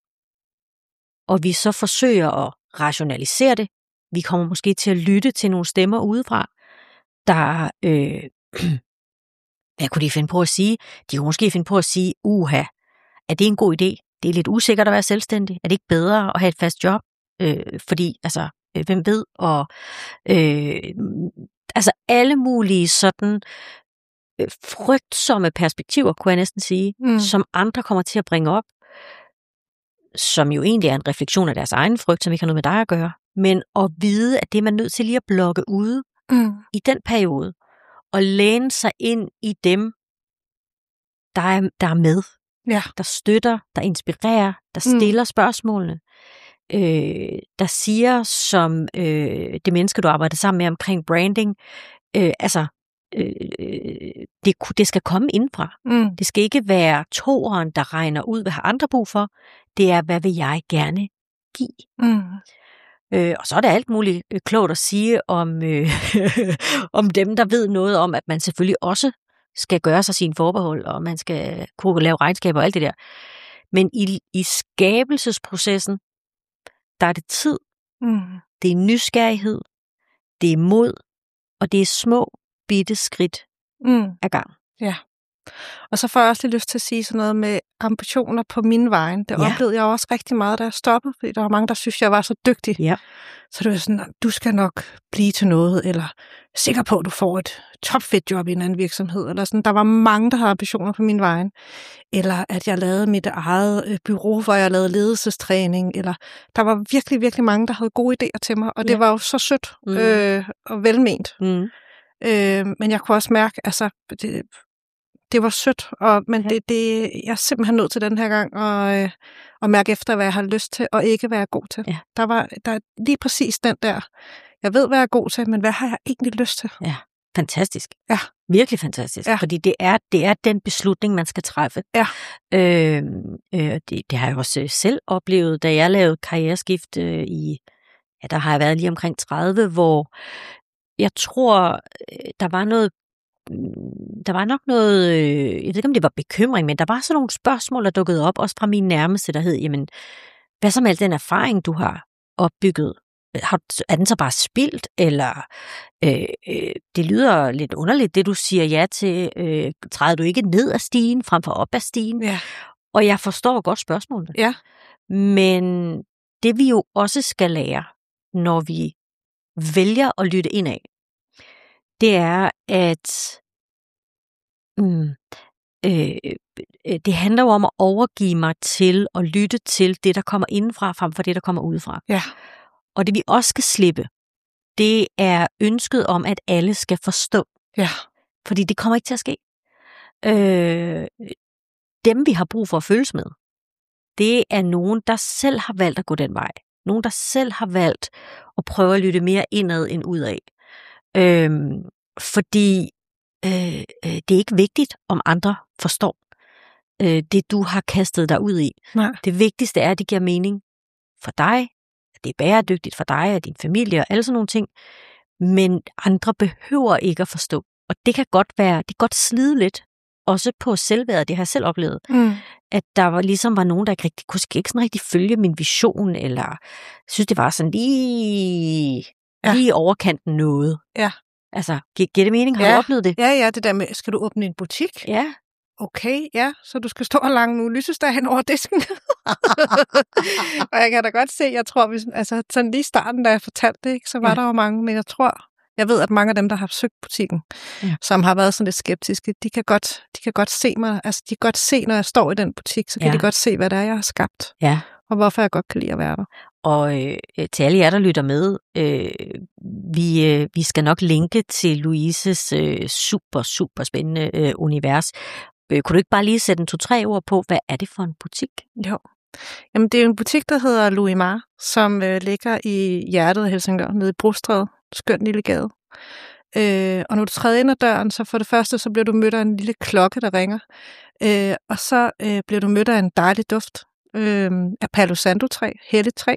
og vi så forsøger at rationalisere det, vi kommer måske til at lytte til nogle stemmer udefra, der, øh, hvad kunne de finde på at sige? De kunne måske finde på at sige, uha, er det en god idé? Det er lidt usikkert at være selvstændig. Er det ikke bedre at have et fast job? Øh, fordi, altså, øh, hvem ved? Og, øh, altså, alle mulige sådan øh, frygtsomme perspektiver, kunne jeg næsten sige, mm. som andre kommer til at bringe op, som jo egentlig er en refleksion af deres egen frygt, som ikke har noget med dig at gøre, men at vide, at det er man nødt til lige at blokke ude mm. i den periode, og læne sig ind i dem, der er, der er med, ja. der støtter, der inspirerer, der stiller mm. spørgsmålene, øh, der siger, som øh, det menneske, du arbejder sammen med omkring branding, øh, altså, øh, det, det skal komme indfra. Mm. Det skal ikke være toeren, der regner ud, hvad har andre brug for. Det er, hvad vil jeg gerne give? Mm. Øh, og så er der alt muligt øh, klogt at sige om, øh, om dem, der ved noget om, at man selvfølgelig også skal gøre sig sine forbehold, og man skal kunne lave regnskaber og alt det der. Men i, i skabelsesprocessen, der er det tid, mm. det er nysgerrighed, det er mod, og det er små, bitte skridt mm. ad gang. Ja. Og så får jeg også lidt lyst til at sige sådan noget med ambitioner på min vejen. Det ja. oplevede jeg også rigtig meget, da jeg stoppede, fordi der var mange, der synes, jeg var så dygtig. Ja. Så det var sådan, du skal nok blive til noget, eller sikker på, at du får et topfedt job i en anden virksomhed. Eller sådan. Der var mange, der havde ambitioner på min vejen. Eller at jeg lavede mit eget bureau, hvor jeg lavede ledelsestræning. Eller der var virkelig, virkelig mange, der havde gode idéer til mig. Og det ja. var jo så sødt mm. øh, og velment. Mm. Øh, men jeg kunne også mærke, altså... Det, Det var sødt, og, men ja. det, det, jeg er simpelthen nødt til den her gang at, øh, at mærke efter, hvad jeg har lyst til, og ikke hvad jeg er god til. Ja. Der var der er lige præcis den der, jeg ved, hvad jeg er god til, men hvad har jeg egentlig lyst til? Ja, fantastisk. Ja. Virkelig fantastisk, ja. Fordi det er, det er den beslutning, man skal træffe. Ja. Øh, øh, det, det har jeg også selv oplevet, da jeg lavede karriereskift øh, i, ja, der har jeg været lige omkring tredive, hvor jeg tror, der var noget, der var nok noget, øh, jeg ved ikke, om det var bekymring, men der var sådan nogle spørgsmål, der dukkede op, også fra min nærmeste, der hed, jamen, hvad så med al den erfaring, du har opbygget? Har, er den så bare spildt, eller øh, øh, det lyder lidt underligt, det du siger ja til, øh, træder du ikke ned ad stigen, frem for op ad stigen? Ja. Og jeg forstår godt spørgsmålet. Ja. Men det vi jo også skal lære, når vi vælger at lytte indad, det er, at mm, øh, det handler jo om at overgive mig til at lytte til det, der kommer indenfra, frem for det, der kommer udefra. Ja. Og det vi også skal slippe, det er ønsket om, at alle skal forstå. Ja. Fordi det kommer ikke til at ske. Øh, dem vi har brug for at følges med, det er nogen, der selv har valgt at gå den vej. Nogen, der selv har valgt at prøve at lytte mere indad end udad. Øh, fordi øh, det er ikke vigtigt, om andre forstår øh, det, du har kastet dig ud i. Nej. Det vigtigste er, at det giver mening for dig, at det er bæredygtigt for dig og din familie og alle sådan nogle ting. Men andre behøver ikke at forstå. Og det kan godt være, det kan godt slide lidt, også på selvværdet, det har jeg selv oplevet, mm. at der var ligesom var nogen, der ikke rigtig, kunne ikke sådan rigtig følge min vision, eller synes, det var sådan lige, ja. lige overkanten noget. Ja. Altså, gi- giver det mening? Har ja. du oplevet det? Ja, ja, det der med, skal du åbne en butik? Ja. Okay, ja, så du skal stå og lange nogle lysestager hen over disken. Og jeg kan da godt se, jeg tror, hvis, altså sådan lige i starten, da jeg fortalte det, ikke, så var ja. der jo mange, men jeg tror, jeg ved, at mange af dem, der har søgt butikken, ja. som har været sådan lidt skeptiske, de kan godt, de kan godt se mig, altså de kan godt se, når jeg står i den butik, så kan ja. de godt se, hvad det er, jeg har skabt. Ja. Og hvorfor jeg godt kan lide at være der. Og øh, til alle jer, der lytter med, øh, vi, øh, vi skal nok linke til Louises øh, super, super spændende øh, univers. Øh, kunne du ikke bare lige sætte en to-tre ord på, hvad er det for en butik? Jo. Jamen, det er en butik, der hedder Louis Mar, som øh, ligger i hjertet af Helsingør, nede i Brostræde. Skøn lille gade. Øh, og når du træder ind ad døren, så for det første, så bliver du mødt af en lille klokke, der ringer. Øh, og så øh, bliver du mødt af en dejlig duft øh, af Palo Santo-træ, helligtræ.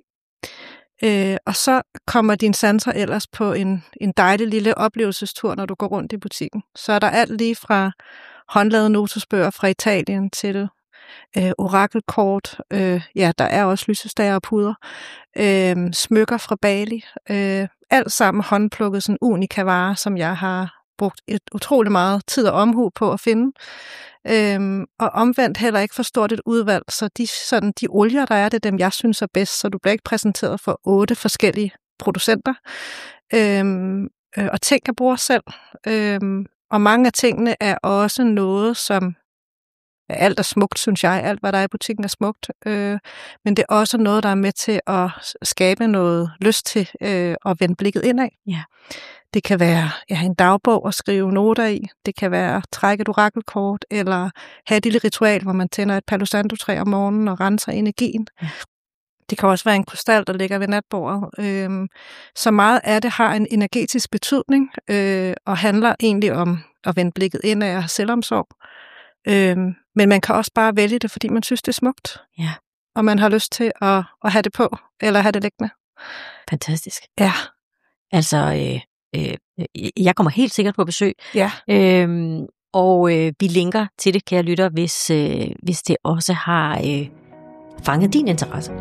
Øh, og så kommer din sanser ellers på en, en dejlig lille oplevelsestur, når du går rundt i butikken. Så er der alt lige fra håndlavede notesbøger fra Italien til øh, orakelkort. Øh, ja, der er også lysestager og puder. Øh, smykker fra Bali. Øh, alt sammen håndplukket sådan unika varer, som jeg har brugt et utrolig meget tid og omhu på at finde. Øhm, og omvendt heller ikke for stort et udvalg, så de, sådan, de olier, der er, det er dem, jeg synes er bedst, så du bliver ikke præsenteret for otte forskellige producenter. Øhm, øh, og ting, jeg bruger selv. Øhm, og mange af tingene er også noget, som ja, alt er smukt, synes jeg. Alt, hvad der er i butikken, er smukt. Øh, men det er også noget, der er med til at skabe noget lyst til øh, at vende blikket indad. Ja. Det kan være ja, en dagbog at skrive noter i. Det kan være at trække et orakelkort, eller have et lille ritual, hvor man tænder et Palo Santo-træ om morgenen og renser energien. Ja. Det kan også være en krystal, der ligger ved natbordet. Øhm, så meget af det har en energetisk betydning, øh, og handler egentlig om at vende blikket indad og have selvomsorg. Øhm, men man kan også bare vælge det, fordi man synes, det er smukt. Ja. Og man har lyst til at, at have det på, eller have det liggende. Fantastisk. Ja. Altså, øh, øh, jeg kommer helt sikkert på besøg. Ja. Øhm, og øh, vi linker til det, kære lytter, hvis, øh, hvis det også har øh, fanget din interesse.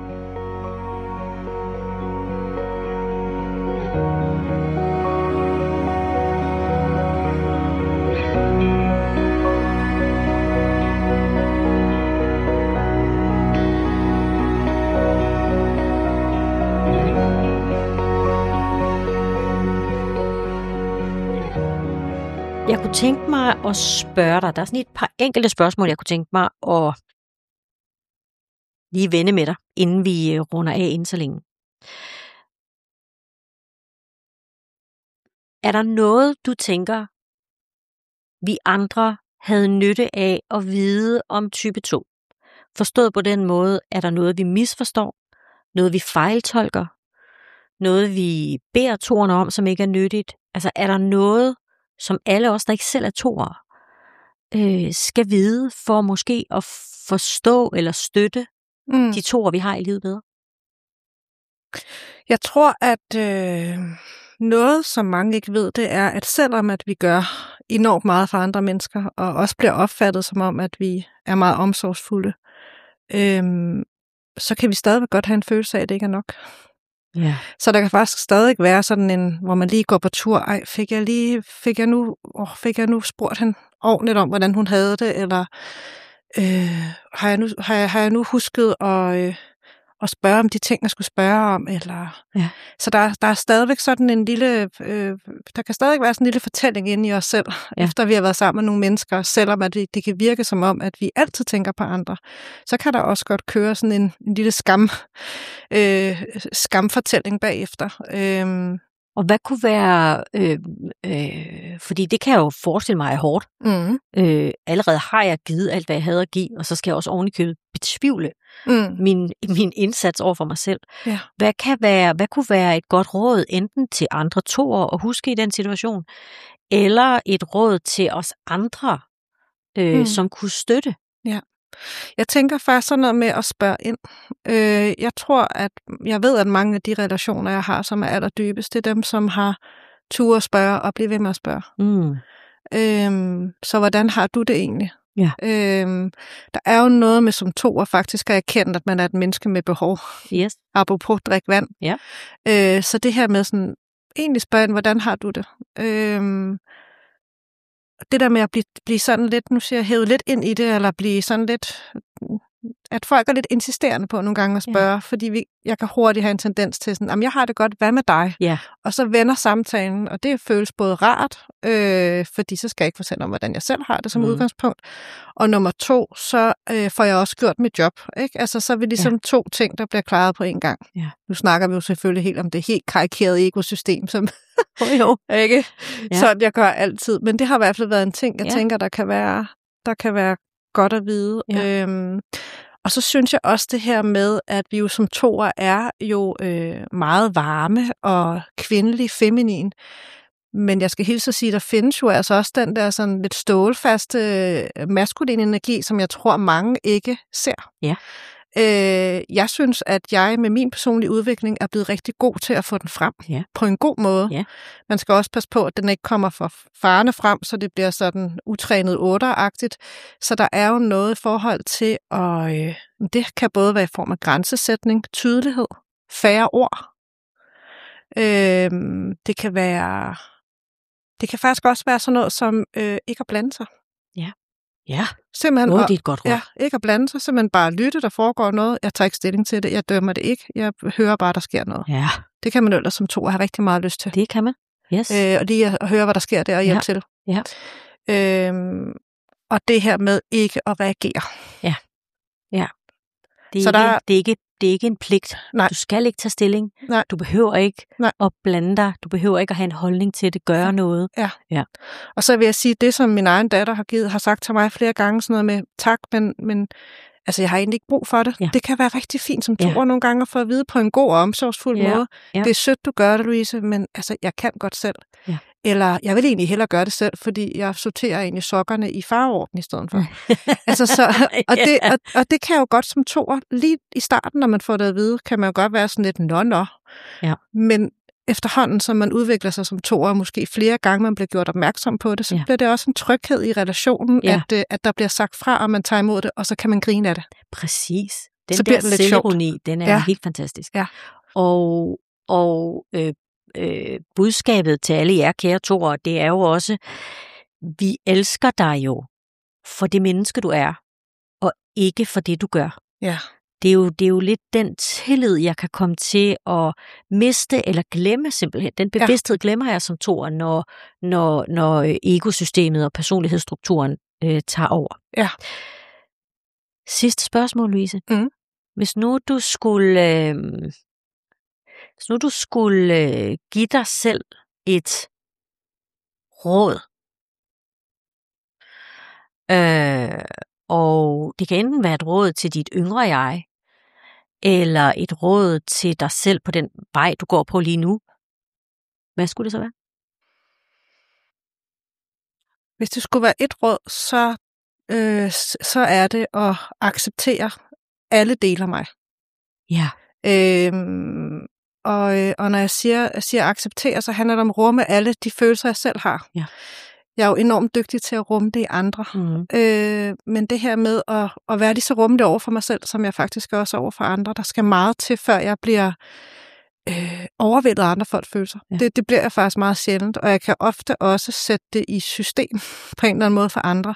Jeg kunne tænke mig at spørge dig, der er sådan et par enkelte spørgsmål, jeg kunne tænke mig at lige vende med dig, inden vi runder af inden så længe. Er der noget, du tænker, vi andre havde nytte af at vide om type to? Forstået på den måde, er der noget, vi misforstår, noget vi fejltolker, noget vi beder toerne om, som ikke er nyttigt? Altså er der noget, som alle os, der ikke selv er toer, øh, skal vide for måske at forstå eller støtte mm. de toer, vi har i livet bedre? Jeg tror, at øh, noget, som mange ikke ved, det er, at selvom at vi gør enormt meget for andre mennesker, og også bliver opfattet som om, at vi er meget omsorgsfulde, øh, så kan vi stadigvæk godt have en følelse af, at det ikke er nok. Ja. Så der kan faktisk stadig være sådan en, hvor man lige går på tur. Ej, fik jeg lige, fik jeg nu, åh, fik jeg nu spurgt hende ordentligt om, hvordan hun havde det, eller øh, har, jeg nu, har, jeg, har jeg nu husket at, øh, at spørge om de ting, jeg skulle spørge om, eller... Ja. Så der, der er stadigvæk sådan en lille, øh, der kan stadig være sådan en lille fortælling inde i os selv, ja. Efter vi har været sammen med nogle mennesker, selvom at det, det kan virke som om, at vi altid tænker på andre. Så kan der også godt køre sådan en, en lille skam, øh, skamfortælling bagefter. Øh, Og hvad kunne være, øh, øh, fordi det kan jeg jo forestille mig er hårdt. Mm. Øh, allerede har jeg givet alt, hvad jeg havde at give, og så skal jeg også ovenikøbet betvivle mm. min, min indsats over for mig selv. Ja. Hvad, kan være, hvad kunne være et godt råd, enten til andre toer at huske i den situation, eller et råd til os andre, øh, mm. som kunne støtte? Ja. Jeg tænker faktisk sådan noget med at spørge ind. Øh, jeg tror, at jeg ved, at mange af de relationer, jeg har, som er allerdybest, det er dem, som har tur at spørge og blive ved med at spørge. Mm. Øh, så hvordan har du det egentlig? Ja. Øh, der er jo noget med som toer faktisk har erkendt, at man er et menneske med behov. Yes. Apropos drik vand. Ja. Øh, så det her med sådan, egentlig spørge ind, hvordan har du det? Øh, Det der med at blive, blive sådan lidt, nu siger jeg, hævet lidt ind i det, eller blive sådan lidt, at folk er lidt insisterende på nogle gange at spørge, ja. Fordi vi, jeg kan hurtigt have en tendens til sådan, jamen jeg har det godt, hvad med dig? Ja. Og så vender samtalen, og det føles både rart, øh, fordi så skal jeg ikke fortælle om, hvordan jeg selv har det som mm. udgangspunkt. Og nummer to, så øh, får jeg også gjort mit job, ikke? Altså så er vi ligesom ja. to ting, der bliver klaret på en gang. Ja. Nu snakker vi jo selvfølgelig helt om det helt karikerede ekosystem, som oh, jo. ikke ja. Sådan jeg gør altid. Men det har i hvert fald været en ting, jeg ja. tænker, der kan være, der kan være godt at vide. Ja. Øhm, og så synes jeg også det her med, at vi jo som toer er jo øh, meget varme og kvindelig, feminin. Men jeg skal hilse at sige, der findes jo altså også den der sådan lidt stålfaste øh, maskuline energi, som jeg tror mange ikke ser. Ja. Øh, jeg synes, at jeg med min personlige udvikling er blevet rigtig god til at få den frem ja. På en god måde. Ja. Man skal også passe på, at den ikke kommer for farne frem, så det bliver sådan utrænet otteragtigt. Så der er jo noget i forhold til, og øh, det kan både være i form af grænsesætning, tydelighed, færre ord. Øh, det kan være, det kan faktisk også være sådan noget som øh, ikke at blande sig. Ja. Ja, simpelthen, oh, det er et godt råd. Ja, ikke at blande sig, simpelthen bare lytte, der foregår noget. Jeg tager ikke stilling til det, jeg dømmer det ikke. Jeg hører bare, der sker noget. Ja. Det kan man jo ellers som to have rigtig meget lyst til. Det kan man, yes. Øh, og lige at høre, hvad der sker der og hjælpe ja. til. Ja. Øhm, og det her med ikke at reagere. Ja, ja. Det er, Så ikke, der... det er, ikke, det er ikke en pligt. Nej. Du skal ikke tage stilling. Nej. Du behøver ikke Nej. at blande dig. Du behøver ikke at have en holdning til det, gøre ja. noget. Ja. ja. Og så vil jeg sige, det som min egen datter har givet, har sagt til mig flere gange, sådan noget med tak, men, men altså, jeg har egentlig ikke brug for det. Ja. Det kan være rigtig fint som toer ja. nogle gange at få at vide på en god og omsorgsfuld ja. måde. Ja. Det er sødt, du gør det, Louise, men altså, jeg kan godt selv. Ja. Eller jeg vil egentlig hellere gøre det selv, fordi jeg sorterer egentlig sokkerne i farveorden i stedet for. altså, så, og, det, og, og det kan jo godt som toer, lige i starten, når man får det at vide, kan man jo godt være sådan lidt nå-nå. Ja. Men efterhånden, som man udvikler sig som toer, måske flere gange man bliver gjort opmærksom på det, så ja. bliver det også en tryghed i relationen, ja. at, at der bliver sagt fra, og man tager imod det, og så kan man grine af det. Præcis. Den så der selvironi, den er ja. helt fantastisk. Ja. Og, og øh, øh, budskabet til alle jer kære toer, det er jo også, vi elsker dig jo for det menneske, du er, og ikke for det, du gør. Ja. Det er, jo, det er jo lidt den tillid, jeg kan komme til at miste eller glemme simpelthen. Den bevidsthed ja. glemmer jeg som toer, når, når, når egosystemet og personlighedsstrukturen øh, tager over. Ja. Sidste spørgsmål, Louise. Mm. Hvis nu du skulle, øh, hvis nu du skulle øh, give dig selv et råd, øh, og det kan enten være et råd til dit yngre jeg, eller et råd til dig selv på den vej, du går på lige nu. Hvad skulle det så være? Hvis det skulle være et råd, så, øh, så er det at acceptere alle dele af mig. Ja. Øhm, og, og når jeg siger, jeg siger acceptere, så handler det om at rumme alle de følelser, jeg selv har. Ja. Jeg er jo enormt dygtig til at rumme det i andre. Mm. Øh, men det her med at, at være lige så rummelig over for mig selv, som jeg faktisk også over for andre, der skal meget til, før jeg bliver øh, overvældet af andre folks følelser. Ja. Det, det bliver jeg faktisk meget sjældent, og jeg kan ofte også sætte det i system på en eller anden måde for andre.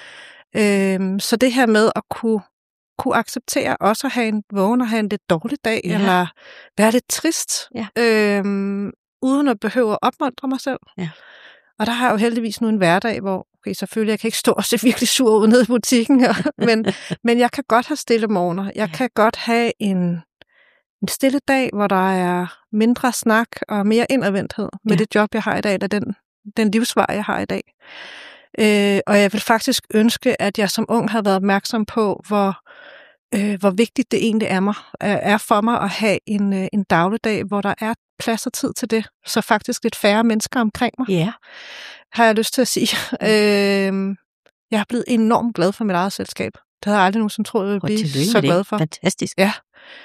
Øh, så det her med at kunne kunne acceptere også at have en vågen og have en lidt dårlig dag, ja. Eller være lidt trist, ja. øhm, uden at behøve at opmuntre mig selv. Ja. Og der har jeg jo heldigvis nu en hverdag, hvor okay, selvfølgelig, jeg kan ikke stå og se virkelig sur ud nede i butikken, og, men, men jeg kan godt have stille morgener. Jeg ja. kan godt have en, en stille dag, hvor der er mindre snak og mere indadvendthed med ja. det job, jeg har i dag, eller den, den livsvej, jeg har i dag. Øh, og jeg vil faktisk ønske, at jeg som ung havde været opmærksom på, hvor, øh, hvor vigtigt det egentlig er, mig, er for mig at have en, øh, en dagligdag, hvor der er plads og tid til det, så faktisk lidt færre mennesker omkring mig, yeah. har jeg lyst til at sige. øh, jeg er blevet enormt glad for mit eget selskab. Det havde jeg aldrig nogensinde troet, jeg ville blive så glad for. Fantastisk. Ja.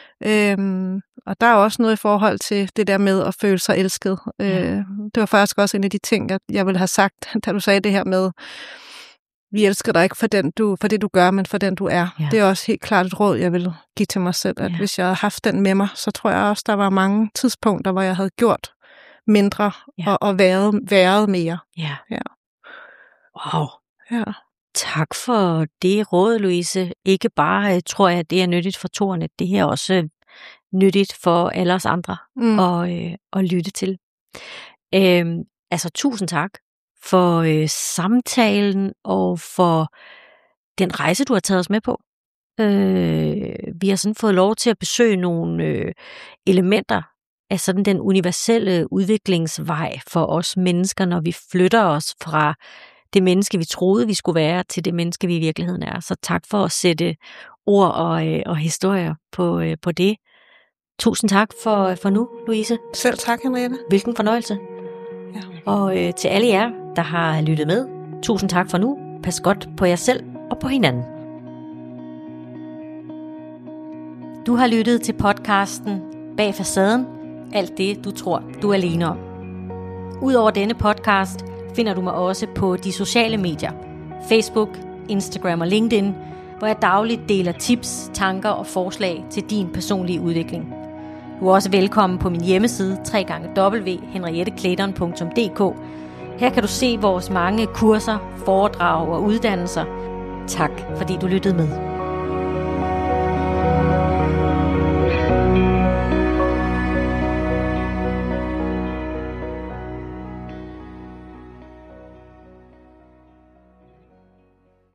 Øhm, og der er også noget i forhold til det der med at føle sig elsket. Ja. Øh, det var faktisk også en af de ting, jeg, jeg ville have sagt, da du sagde det her med, vi elsker dig ikke for, den, du, for det, du gør, men for den, du er. Ja. Det er også helt klart et råd, jeg vil give til mig selv, at ja. hvis jeg havde haft den med mig, så tror jeg også, der var mange tidspunkter, hvor jeg havde gjort mindre ja. og, og været, været mere. Ja. ja. Wow. Ja. Tak for det råd, Louise. Ikke bare tror jeg, det er nyttigt for toerne, det er også nyttigt for alle os andre mm. at, øh, at lytte til. Øhm, altså tusind tak for øh, samtalen og for den rejse, du har taget os med på. Øh, vi har sådan fået lov til at besøge nogle øh, elementer af sådan den universelle udviklingsvej for os mennesker, når vi flytter os fra det menneske, vi troede, vi skulle være, til det menneske, vi i virkeligheden er. Så tak for at sætte ord og, øh, og historier på, øh, på det. Tusind tak for, for nu, Louise. Selv tak, Henriette. Hvilken fornøjelse. Ja. Og øh, til alle jer, der har lyttet med, tusind tak for nu. Pas godt på jer selv og på hinanden. Du har lyttet til podcasten Bag Facaden. Alt det, du tror, du er alene om. Udover denne podcast finder du mig også på de sociale medier, Facebook, Instagram og LinkedIn, hvor jeg dagligt deler tips, tanker og forslag til din personlige udvikling. Du er også velkommen på min hjemmeside w w w punktum henriette clayton punktum d k. Her kan du se vores mange kurser, foredrag og uddannelser. Tak fordi du lyttede med.